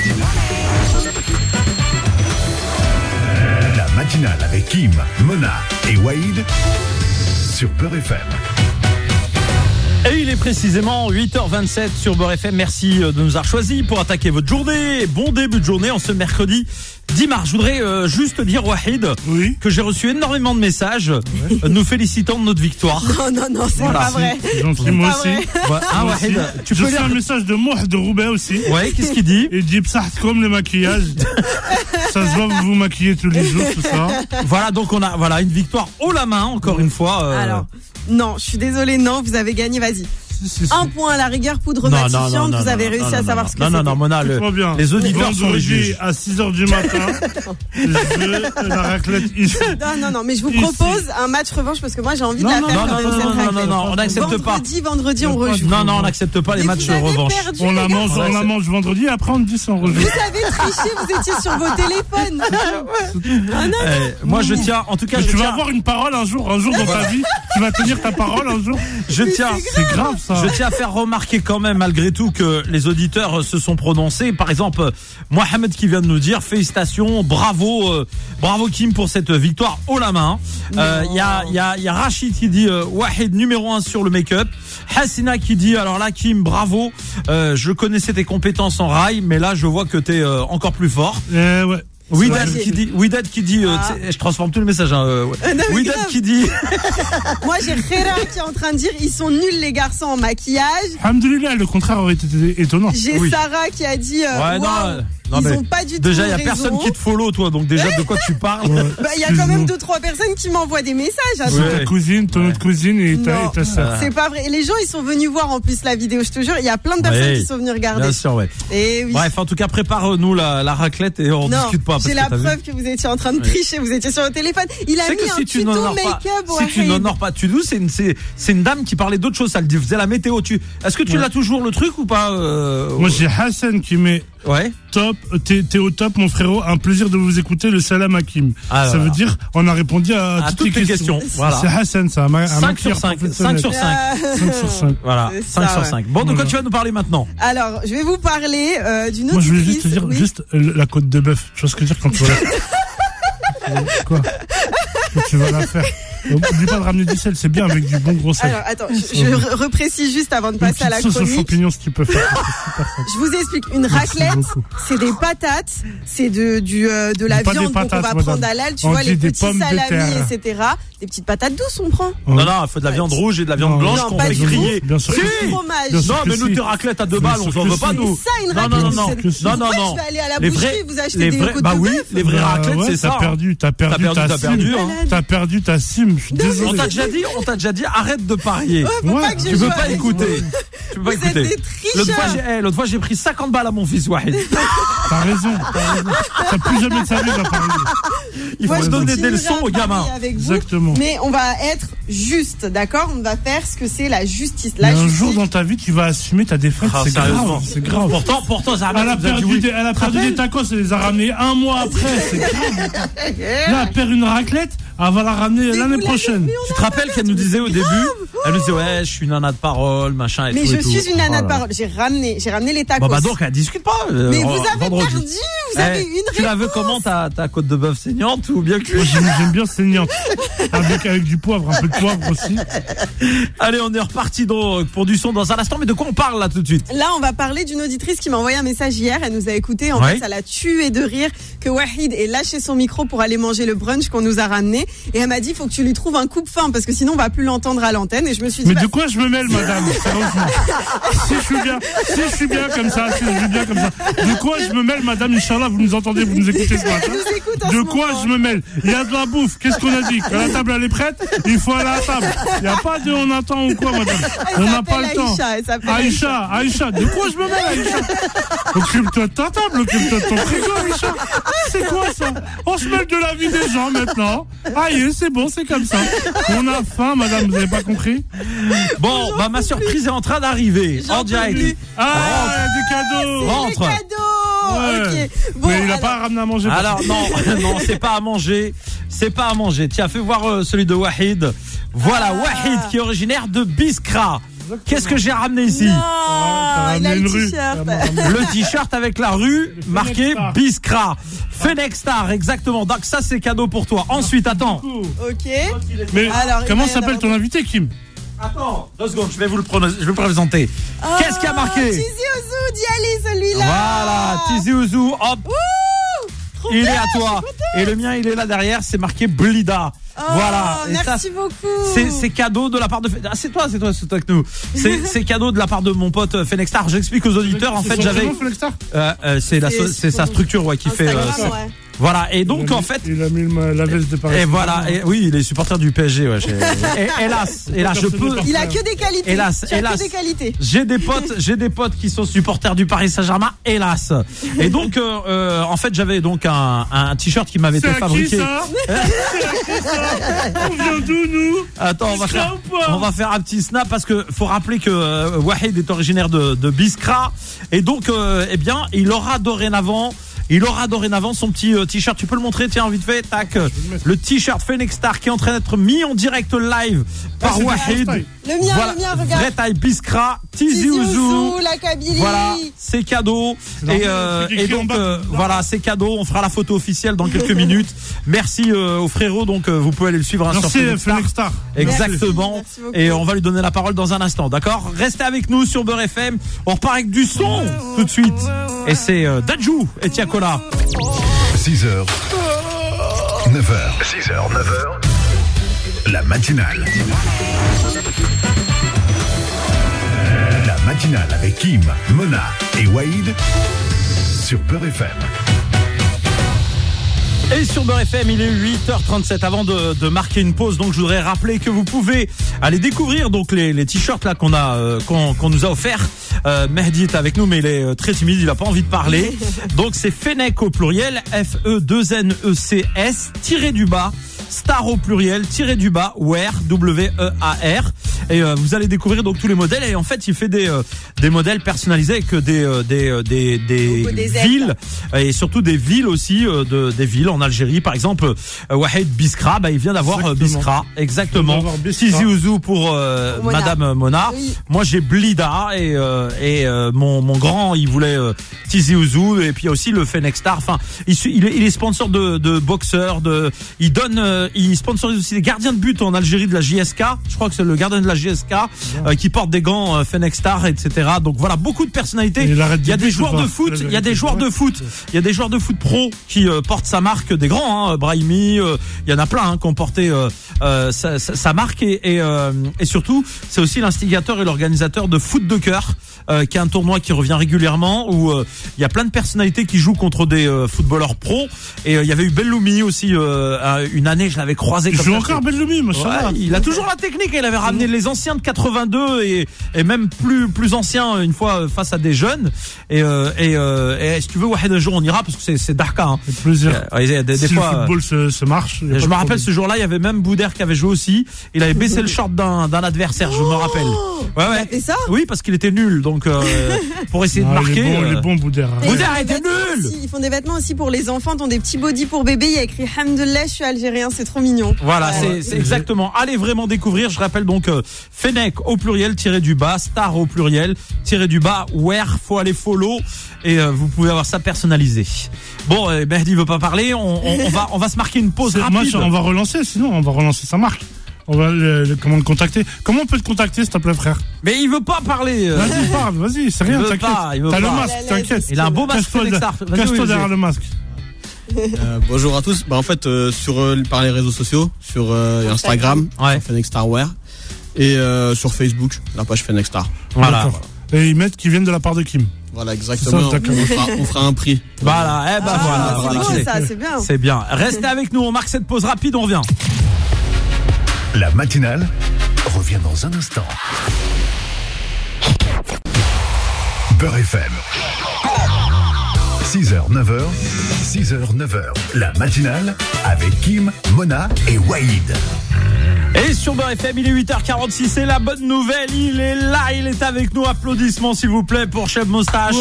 La matinale avec Kim, Mona et Wahid sur Beurre FM. Et il est précisément 8h27 sur Beurre FM. Merci de nous avoir choisis pour attaquer votre journée. Bon début de journée en ce mercredi 10 mars. Je voudrais juste dire, Wahid, que j'ai reçu énormément de messages nous félicitant de notre victoire. Non, c'est pas vrai. Gentil, moi aussi. Wahid, tu peux lire un message de Mouh de Roubaix aussi. Ouais, qu'est-ce qu'il dit? Il dit comme le maquillage. Ça se voit, vous vous maquillez tous les jours, tout ça. Voilà, donc on a une victoire haut la main, encore une fois. Alors, non, je suis désolée, non, vous avez gagné, vas-y. Un point à la rigueur, poudre matifiante, vous avez réussi à savoir ce que c'était. Non, Mona, les auditeurs sont les juges. À 6h du matin, je veux la raclette ici. Non, mais je vous propose un match revanche parce que moi j'ai envie de la faire. Non, on n'accepte pas. Vendredi, on rejoue. Non, on n'accepte pas les matchs revanche. On la mange vendredi et après on dit ça, on rejoue. Vous avez triché, vous étiez sur vos téléphones. Moi je tiens, en tout cas, tu vas avoir une parole un jour dans ta vie. Tu vas tenir ta parole un jour. C'est grave ça. Je tiens à faire remarquer quand même malgré tout que les auditeurs se sont prononcés. Par exemple, Mohamed qui vient de nous dire félicitations, bravo Kim pour cette victoire haut la main. Il y a Rachid qui dit Wahid numéro 1 sur le make-up. Hassina qui dit alors là Kim bravo, je connaissais tes compétences en rail mais là je vois que t'es encore plus fort. Ouais. Widad qui dit je transforme tout le message Widad qui dit moi j'ai Khera qui est en train de dire ils sont nuls les garçons en maquillage. Alhamdoulilah, le contraire aurait été étonnant. J'ai Sarah qui a dit ils ont pas du tout déjà il y a raison. Personne qui te follow toi, donc déjà de quoi tu parles? Il y a quand même 2-3 personnes qui m'envoient des messages. Ta cousine, ton autre cousine et ta sœur. C'est pas vrai. Et les gens ils sont venus voir en plus la vidéo, je te jure, il y a plein de personnes qui sont venues regarder. Bien sûr, Et oui. Bref, en tout cas prépare-nous la raclette et on discute pas. J'ai la preuve que vous étiez en train de tricher, vous étiez sur le téléphone. Il a mis un tuto make-up. Si tu n'honores pas, tu nous, c'est une dame qui parlait d'autre chose, elle faisait la météo. Est-ce que tu l'as toujours le truc ou pas? Moi j'ai Hassan qui met top, t'es au top mon frérot, un plaisir de vous écouter, le salam Hakim. Ça veut dire on a répondu à toutes les questions. Voilà. C'est Hassan ça, 5 sur 5. 5 sur 5. 5 sur 5. Voilà, 5 sur 5. Bon, de quoi tu vas nous parler maintenant? Alors, je vais vous parler d'une autre. Moi je voulais juste te dire la côte de bœuf. Tu vois ce que je veux dire quand tu vas Quoi? Tu vas la faire. N'oublie pas de ramener du sel, c'est bien avec du bon gros sel. Alors attends, je reprécise juste avant de passer à la chronique. Sauce aux champignons, ce qu'il peut faire. Je vous explique, une raclette, c'est des patates, c'est de la viande qu'on va prendre à l'al, tu vois, les petits salamis, etc. Des petites patates douces, on prend. Non, il faut de la viande rouge et de la viande blanche qu'on fait griller. Bien sûr. Fromage. Non, mais nous, tes raclettes à 2 balles, on s'en veut pas, nous. C'est ça, une raclette. Non. Je vais aller à la boucherie, vous achetez des côtes de bœuf. Bah oui, les vraies raclettes, c'est ça. T'as perdu ta sim. Je suis désolé. On t'a déjà dit, arrête de parier. Tu peux pas écouter. Vous êtes des tricheurs. L'autre fois, j'ai pris 50 balles à mon fils Wahid. T'as raison. T'as plus jamais de sa vie à parier. Il faut se donner des leçons aux gamins. Exactement. Mais on va être juste, d'accord? On va faire ce que c'est la justice. Un jour dans ta vie, tu vas assumer ta défaite. C'est grave. Pourtant, ça elle a perdu des tacos, elle les a ramenés un mois après. C'est grave. Là, elle perd une raclette, elle va la ramener l'année prochaine. Tu te rappelles qu'elle nous disait au début, elle nous disait ouais, je suis une nana de parole, machin et tout. Mais je suis une nana de parole. J'ai ramené les tacos. Bah donc, elle discute pas. Mais vous avez perdu. Vous avez une réponse. Tu la veux comment ta côte de bœuf saignante ou bien cuite? J'aime bien saignante. Avec du poivre, un peu de poivre aussi. Allez, on est reparti donc pour du son dans un instant. Mais de quoi on parle là tout de suite? Là, on va parler d'une auditrice qui m'a envoyé un message hier. Elle nous a écouté. En fait, ça l'a tué de rire que Wahid ait lâché son micro pour aller manger le brunch qu'on nous a ramené. Et elle m'a dit, faut que tu lui trouves un coupe-fin parce que sinon on va plus l'entendre à l'antenne. Et je me suis dit, mais de quoi je me mêle, madame? Si je suis bien comme ça, de quoi je me mêle, madame? Inch'Allah, vous nous entendez, vous nous écoutez ce matin. De quoi je me mêle? Il y a de la bouffe. Qu'est-ce qu'on a dit? Quand la table elle est prête, il faut aller à la table. Il n'y a pas de on attend ou quoi, madame? On n'a pas le temps. Aïcha, de quoi je me mêle, Aïcha? Occupe-toi de ta table, occupe-toi de ton frigo, Aïcha. C'est quoi ça? On se mêle de la vie des gens maintenant. Aïe, c'est bon, c'est comme ça. On a faim, madame, vous n'avez pas compris? Bon, bah ma surprise est en train d'arriver. En direct. Du cadeau. Rentre. Des cadeaux. Ouais. Ok. Bon, mais il n'a pas ramené à manger. Alors non, c'est pas à manger. C'est pas à manger. Tiens, fais voir celui de Wahid. Voilà, Wahid qui est originaire de Biskra. Qu'est-ce que j'ai ramené ici? Il a le t-shirt. Le t-shirt avec la rue marqué Biskra. Fennec Star, exactement. Donc ça, c'est cadeau pour toi. Ensuite, attends. Ok. Mais alors, comment s'appelle ton invité, Kim? Attends, 2 secondes, je vais vous le présenter. Qu'est-ce qui a marqué? Tizi Ouzou, d'y aller celui-là. Voilà, Tizi Ouzou, hop. Il est à toi. Et le mien, il est là derrière, c'est marqué Blida. Voilà. Et merci beaucoup. C'est cadeau de la part de. Ah, c'est toi avec nous. C'est cadeau de la part de mon pote Fenexstar. J'explique aux auditeurs. En fait, j'avais. C'est sa structure, ouais, qui fait. Voilà, et donc en fait. Il a mis la veste de Paris. Et voilà, et oui, il est supporter du PSG, ouais. Et hélas, je peux. Il a que des qualités. Hélas. Que des qualités. J'ai des potes qui sont supporters du Paris Saint-Germain, hélas. Et donc, en fait, j'avais donc un t-shirt qui m'avait été fabriqué. C'est à qui ça? On vient d'où, nous? Attends, on va faire un petit snap parce que faut rappeler que Wahid est originaire de Biskra, et donc, eh bien, il aura dorénavant son petit t-shirt. Tu peux le montrer, tiens, vite fait. Tac. Le t-shirt Fenexstar qui est en train d'être mis en direct live par Wahid. Le mien, regarde. Vrai taille Biskra, Tizi Ouzou, la Kabylie. Voilà, c'est cadeau. Et donc, voilà, c'est cadeau. On fera la photo officielle dans quelques minutes. Merci aux frérots. Donc, vous pouvez aller le suivre sur Fenexstar. Exactement. Merci et on va lui donner la parole dans un instant. D'accord? Restez avec nous sur Beurre FM. On repart avec du son tout de suite. Et c'est Dadju et Tiakola. 6h, 9h. 6h, 9h. La matinale. La matinale avec Kim, Mona et Wahid sur Beurre FM. Et sur Beurre FM, il est 8h37. Avant de marquer une pause, donc je voudrais rappeler que vous pouvez aller découvrir donc les t-shirts là qu'on nous a offert. Mehdi est avec nous, mais il est très timide, il a pas envie de parler. Donc c'est Fenec au pluriel, F-E-2-N-E-C-S tiré-du-bas. Star au pluriel, tiré-du-bas, Wear, W-E-A-R. Et vous allez découvrir donc tous les modèles. Et en fait, il fait des modèles personnalisés avec des villes et surtout des villes aussi, des villes en Algérie. Par exemple, Wahid Biskra, il vient d'avoir Biskra, exactement. Tizi Ouzou pour Madame Mona. Oui. Moi, j'ai Blida et mon grand, il voulait Tizi Ouzou. Et puis il y a aussi le Fenexstar. Enfin, il est sponsor de boxeurs. Il sponsorise aussi les gardiens de but en Algérie de la JSK. Je crois que c'est le gardien de la JSK qui porte des gants Fenexstar, etc. Donc voilà, beaucoup de personnalités. Il y a des joueurs de foot, il y a des joueurs de foot pro qui portent sa marque, des grands, Brahimi, il y en a plein qui ont porté sa marque et surtout c'est aussi l'instigateur et l'organisateur de Foot de Cœur, qui est un tournoi qui revient régulièrement où il y a plein de personnalités qui jouent contre des footballeurs pros, et il y avait eu Belloumi aussi une année, je l'avais croisé comme ça. Il joue encore Belloumi, machin. Ouais, il a toujours la technique, il avait ramené les anciens de 82 et même plus anciens une fois face à des jeunes, et si tu veux Wahid, un jour on ira parce que c'est Dakar. C'est plaisir. Des si fois, le football se marche. Je me rappelle ce jour-là, il y avait même Boudère qui avait joué aussi. Il avait baissé le short d'un adversaire, je me rappelle. Ouais. Et ça? Oui, parce qu'il était nul, donc pour essayer de marquer. Il est bon Boudère. Boudère était nul. Ils font des vêtements aussi pour les enfants, ils ont des petits bodys pour bébé. Il y a écrit Hamdullah, je suis algérien, c'est trop mignon. Voilà, c'est exactement. Allez vraiment découvrir. Je rappelle donc Fenec au pluriel tiré-du-bas, Star au pluriel tiré-du-bas, Wear. Faut aller follow et vous pouvez avoir ça personnalisé. Bon, Mehdi veut pas parler. On va se marquer une pause rapide. On va relancer sa marque. On va comment le contacter? Comment on peut te contacter, s'il te plaît, frère? Mais il veut pas parler. Vas-y, parle, vas-y, c'est rien, t'inquiète. T'as le masque, t'inquiète. Il a un beau masque Fenexstar. Cache-toi derrière le masque. Bonjour à tous. En fait, par les réseaux sociaux, sur Instagram, Fenexstar Wear, et sur Facebook, la page Fenexstar. Voilà. Et ils mettent qu'ils viennent de la part de Kim. Voilà, exactement. Ça, on fera un prix. Voilà, voilà. C'est bon, ça, c'est bien. C'est bien. Restez avec nous, on marque cette pause rapide, on revient. La matinale revient dans un instant. Beurre FM. 6h, 9h. 6h, 9h. La matinale avec Kim, Mona et Wahid. Et sur Beurre FM, il est 8h46, c'est la bonne nouvelle, il est là, il est avec nous. Applaudissements s'il vous plaît pour Cheb Moustache.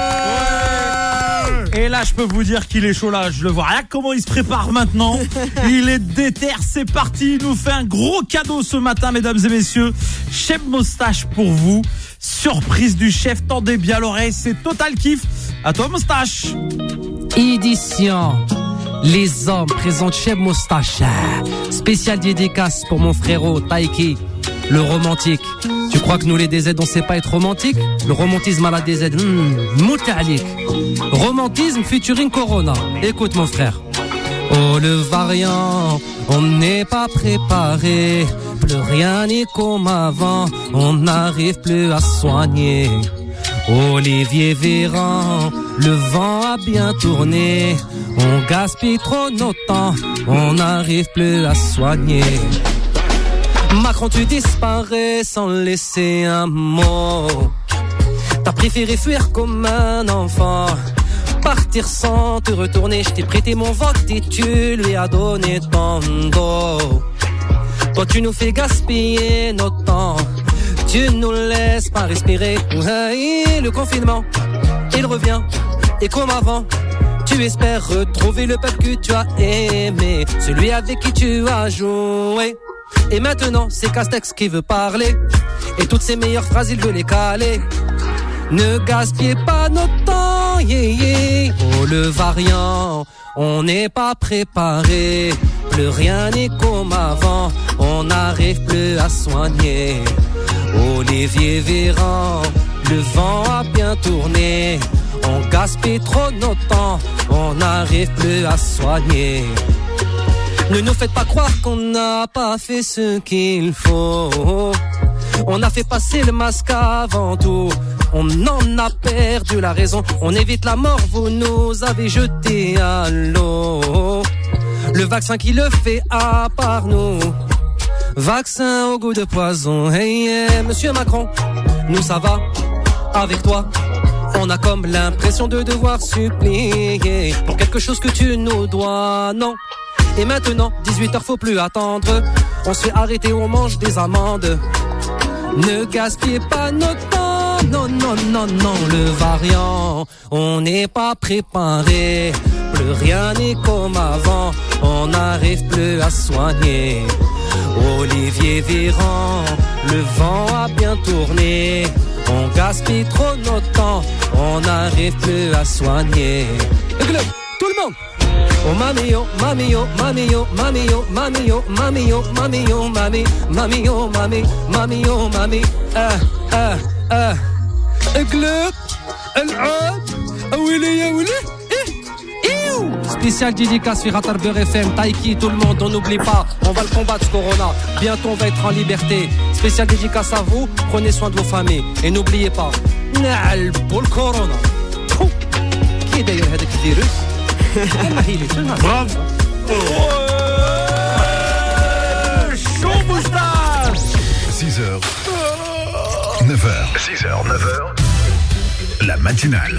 Et là, je peux vous dire qu'il est chaud là, je le vois. Regarde comment il se prépare maintenant. Il est déter, c'est parti. Il nous fait un gros cadeau ce matin, mesdames et messieurs. Cheb Moustache pour vous. Surprise du chef, tendez bien l'oreille, c'est total kiff. À toi, Moustache. Édition Les Hommes présentent Cheb Moustache. Spécial dédicace pour mon frérot Taiki. le romantique. Tu crois que nous les DZ on sait pas être romantique? Le romantisme à la DZ, moutalik. Romantisme featuring Corona. Écoute mon frère. Oh le variant, on n'est pas préparé. Plus rien n'est comme avant, on n'arrive plus à soigner. Olivier Véran, le vent a bien tourné. On gaspille trop notre temps, on n'arrive plus à soigner. Macron, tu disparais sans laisser un mot. T'as préféré fuir comme un enfant, partir sans te retourner. Je t'ai prêté mon vote et tu lui as donné ton dos. Toi tu nous fais gaspiller notre temps, tu nous laisses pas respirer. Et le confinement, il revient, et comme avant, tu espères retrouver le peuple que tu as aimé, celui avec qui tu as joué. Et maintenant, c'est Castex qui veut parler, et toutes ses meilleures phrases, il veut les caler. Ne gaspillez pas notre temps, yeah, yeah. Oh le variant, on n'est pas préparé. Plus rien n'est comme avant, on n'arrive plus à soigner. Olivier Véran, le vent a bien tourné. On gaspille trop notre temps, on n'arrive plus à soigner. Ne nous faites pas croire qu'on n'a pas fait ce qu'il faut. On a fait passer le masque avant tout, on en a perdu la raison. On évite la mort, vous nous avez jeté à l'eau. Le vaccin qui le fait à part nous, vaccin au goût de poison. Hey, hey, monsieur Macron, nous ça va avec toi. On a comme l'impression de devoir supplier pour quelque chose que tu nous dois, non. Et maintenant, 18h, faut plus attendre. On se fait arrêter, on mange des amendes. Ne gaspillez pas notre temps, non, non, non, non. Le variant, on n'est pas préparé. Plus rien n'est comme avant, on n'arrive plus à soigner. Olivier Véran, le vent a bien tourné. On gaspille trop notre temps, on n'arrive plus à soigner. Tout le monde! Oh mamio, mamio, mamio, mamio, mamio, mamio, mamio, mami, mamio, mami, mamio, mami. Glub, العود, ويلي يا ويلي. Spécial dédicace sur Beurre FM, Taiki, tout le monde, on n'oublie pas, on va le combattre ce corona, bientôt on va être en liberté. Spécial dédicace à vous, prenez soin de vos familles et n'oubliez pas, pour le corona. Qui est d'ailleurs avec le virus? Bravo. Chaud moustache. 6h, 9h. 6h, 9h. La matinale.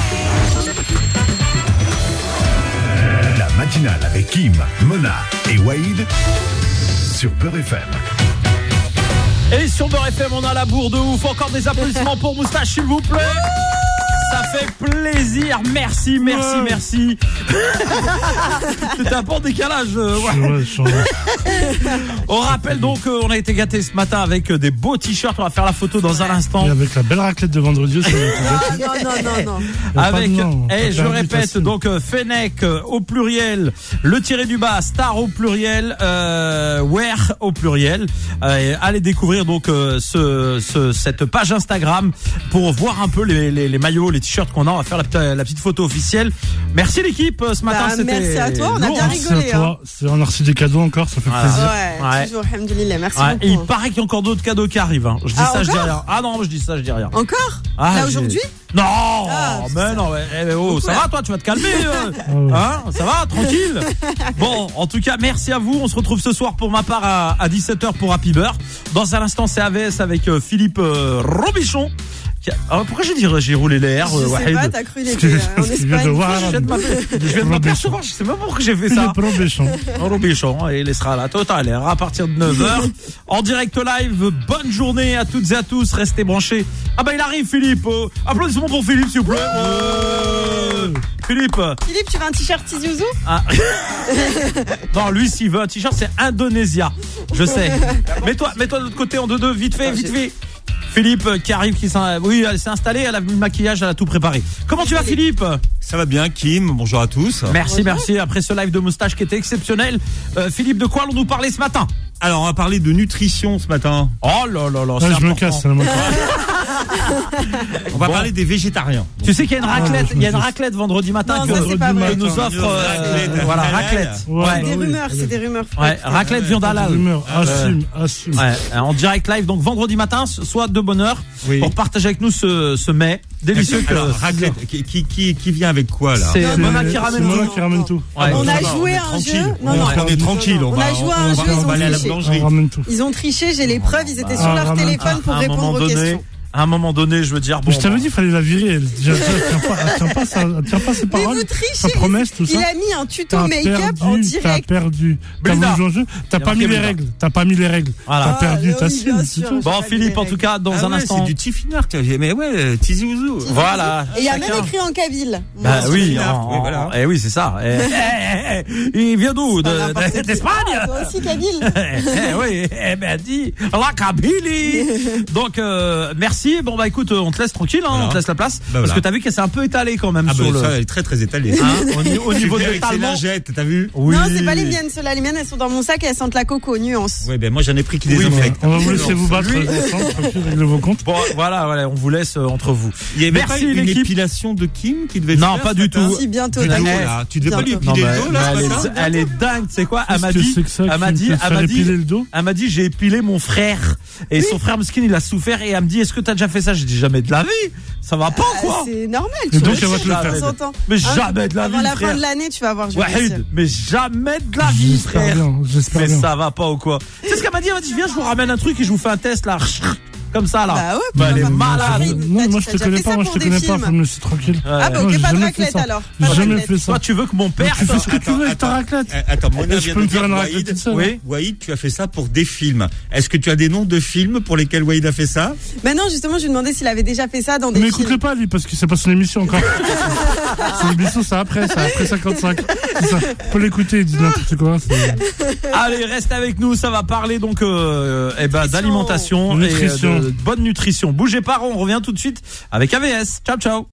La matinale avec Kim, Mona et Waïd sur Beurre FM. Et sur Beurre FM, on a la bourre de ouf. Encore des applaudissements pour Moustache, s'il vous plaît. Ça fait plaisir, merci, merci, merci. C'était un bon décalage. Ouais. On rappelle donc qu'on a été gâtés ce matin avec des beaux t-shirts. On va faire la photo dans un instant. Et avec la belle raclette de vendredi aussi. Non. Avec, je répète, donc Fennec au pluriel, le tiré du bas, Star au pluriel, Wear au pluriel. Allez découvrir donc cette page Instagram pour voir un peu les maillots, les t-shirts qu'on a. On va faire la petite photo officielle. Merci l'équipe ce matin. C'était merci à toi, on a bien rigolé. On a reçu des cadeaux encore, ça fait plaisir. Ouais, toujours, alhamdoulilah, merci beaucoup. Il paraît qu'il y a encore d'autres cadeaux qui arrivent. Hein. Je dis ça, je dis rien. Ah non, je dis ça, je dis rien. Encore là aujourd'hui? Non, mais non, ça va toi, tu vas te calmer. Hein, ça va, tranquille. Bon, en tout cas, merci à vous. On se retrouve ce soir pour ma part à 17h pour Happy Beurre. Dans un instant, c'est AVS avec Philippe Robichon. Alors pourquoi j'ai roulé les airs? Je sais pas, t'as cru les en Espagne. Je viens de m'apercevoir, je sais même pas pourquoi j'ai fait ça. Robichon, il sera là tout à l'heure à partir de 9h en direct live. Bonne journée à toutes et à tous, restez branchés. Ah bah il arrive Philippe. Applaudissements pour Philippe s'il vous plaît. Philippe, tu veux un t-shirt Tizouzou? Non, lui s'il veut un t-shirt, c'est Indonésia. Je sais. Mets-toi de l'autre côté en 2-2, vite fait. Philippe qui arrive, elle s'est installée, elle a mis le maquillage, elle a tout préparé. Comment tu vas Philippe? Ça va bien Kim, bonjour à tous. Merci. Après ce live de Moustache qui était exceptionnel. Philippe, de quoi allons-nous parler ce matin? Alors, on va parler de nutrition ce matin. Oh là là là, je me casse. On va parler des végétariens. Tu sais qu'il y a une raclette, raclette vendredi matin que nous offre voilà, raclette. C'est des rumeurs. Ouais, raclette viande halal. Assume. Ouais, en direct live donc vendredi matin, soit de bonne heure pour partager avec nous ce mets délicieux. Alors, raclette qui vient avec quoi là? C'est Mona qui ramène tout. Ouais, on a joué à un jeu. Non, on est tranquille, on va joué à un jeu, on va aller à la boulangerie. Ils ont triché, j'ai les preuves, ils étaient sur leur téléphone pour répondre aux questions. À un moment donné, je veux dire, bon. Je t'avais dit, il fallait la virer. Elle tient pas ses paroles. Mais vous trichez. Sa promesse, tout ça. Il a mis un tuto make-up en direct. T'as perdu. T'as voulu jouer au jeu. T'as pas mis les règles. Voilà. T'as perdu, t'assumes. Bon, Philippe, en tout cas, dans un instant. C'est du Tifinard, mais ouais, Tizi Ouzou. Voilà. Et il y a même écrit en kabyle. Bah oui, et oui, c'est ça. Il vient d'où? D'Espagne? Toi aussi, kabyle. Oui, dis, la Kabylie. Donc, merci. Bon, bah écoute, on te laisse tranquille, on te laisse la place. Parce que t'as vu qu'elle s'est un peu étalée quand même sur ça, elle est très très étalée. Au niveau de l'étalement. T'as vu? Oui. Non, c'est pas les miennes, ceux-là. Les miennes, elles sont dans mon sac et elles sentent la coco, nuance. Oui, moi j'en ai pris qui des infects. On va vous laisser vous battre ensemble, régler vos comptes. Bon, voilà, on vous laisse entre vous. Il y avait pas une épilation de Kim qui devait faire? Non, pas du tout. Si, bientôt. Tu devais pas lui épiler le dos, là? Elle est dingue, tu sais quoi? Elle m'a dit, j'ai épilé mon frère. Et son frère Meskin, il a souffert et elle me dit, est-ce que t'as déjà fait ça? J'ai dit, jamais de la vie. Ça va pas, quoi. C'est normal. Et donc, elle va te le faire. Mais jamais de la vie, avant la fin de l'année, tu vas voir. Mais jamais de la vie, frère. J'espère bien. Ça va pas ou quoi? C'est ce qu'elle m'a dit. Elle m'a dit, viens, je vous ramène un truc et je vous fais un test, là. Comme ça, là. Bah ouais, elle est malade. Non, moi, je te connais pas, faut me laisser tranquille. Ah, bah, ok, pas de raclette, alors. J'ai jamais fait ça. Toi, tu veux que mon père. Tu fais ce que tu veux avec ta raclette. Attends, Mona je peux me faire une raclette toute seule. Oui. Waïd, tu as fait ça pour des films. Est-ce que tu as des noms de films pour lesquels Waïd a fait ça? Mais non, justement, je lui demandais s'il avait déjà fait ça dans des films. Mais écoute-le pas, lui, parce que c'est pas son émission encore. Son émission, c'est après 55. C'est ça. Faut l'écouter, il dit n'importe quoi. Allez, reste avec nous, ça va parler donc d'alimentation et de bonne nutrition. Bougez pas, on revient tout de suite avec AVS. Ciao, ciao.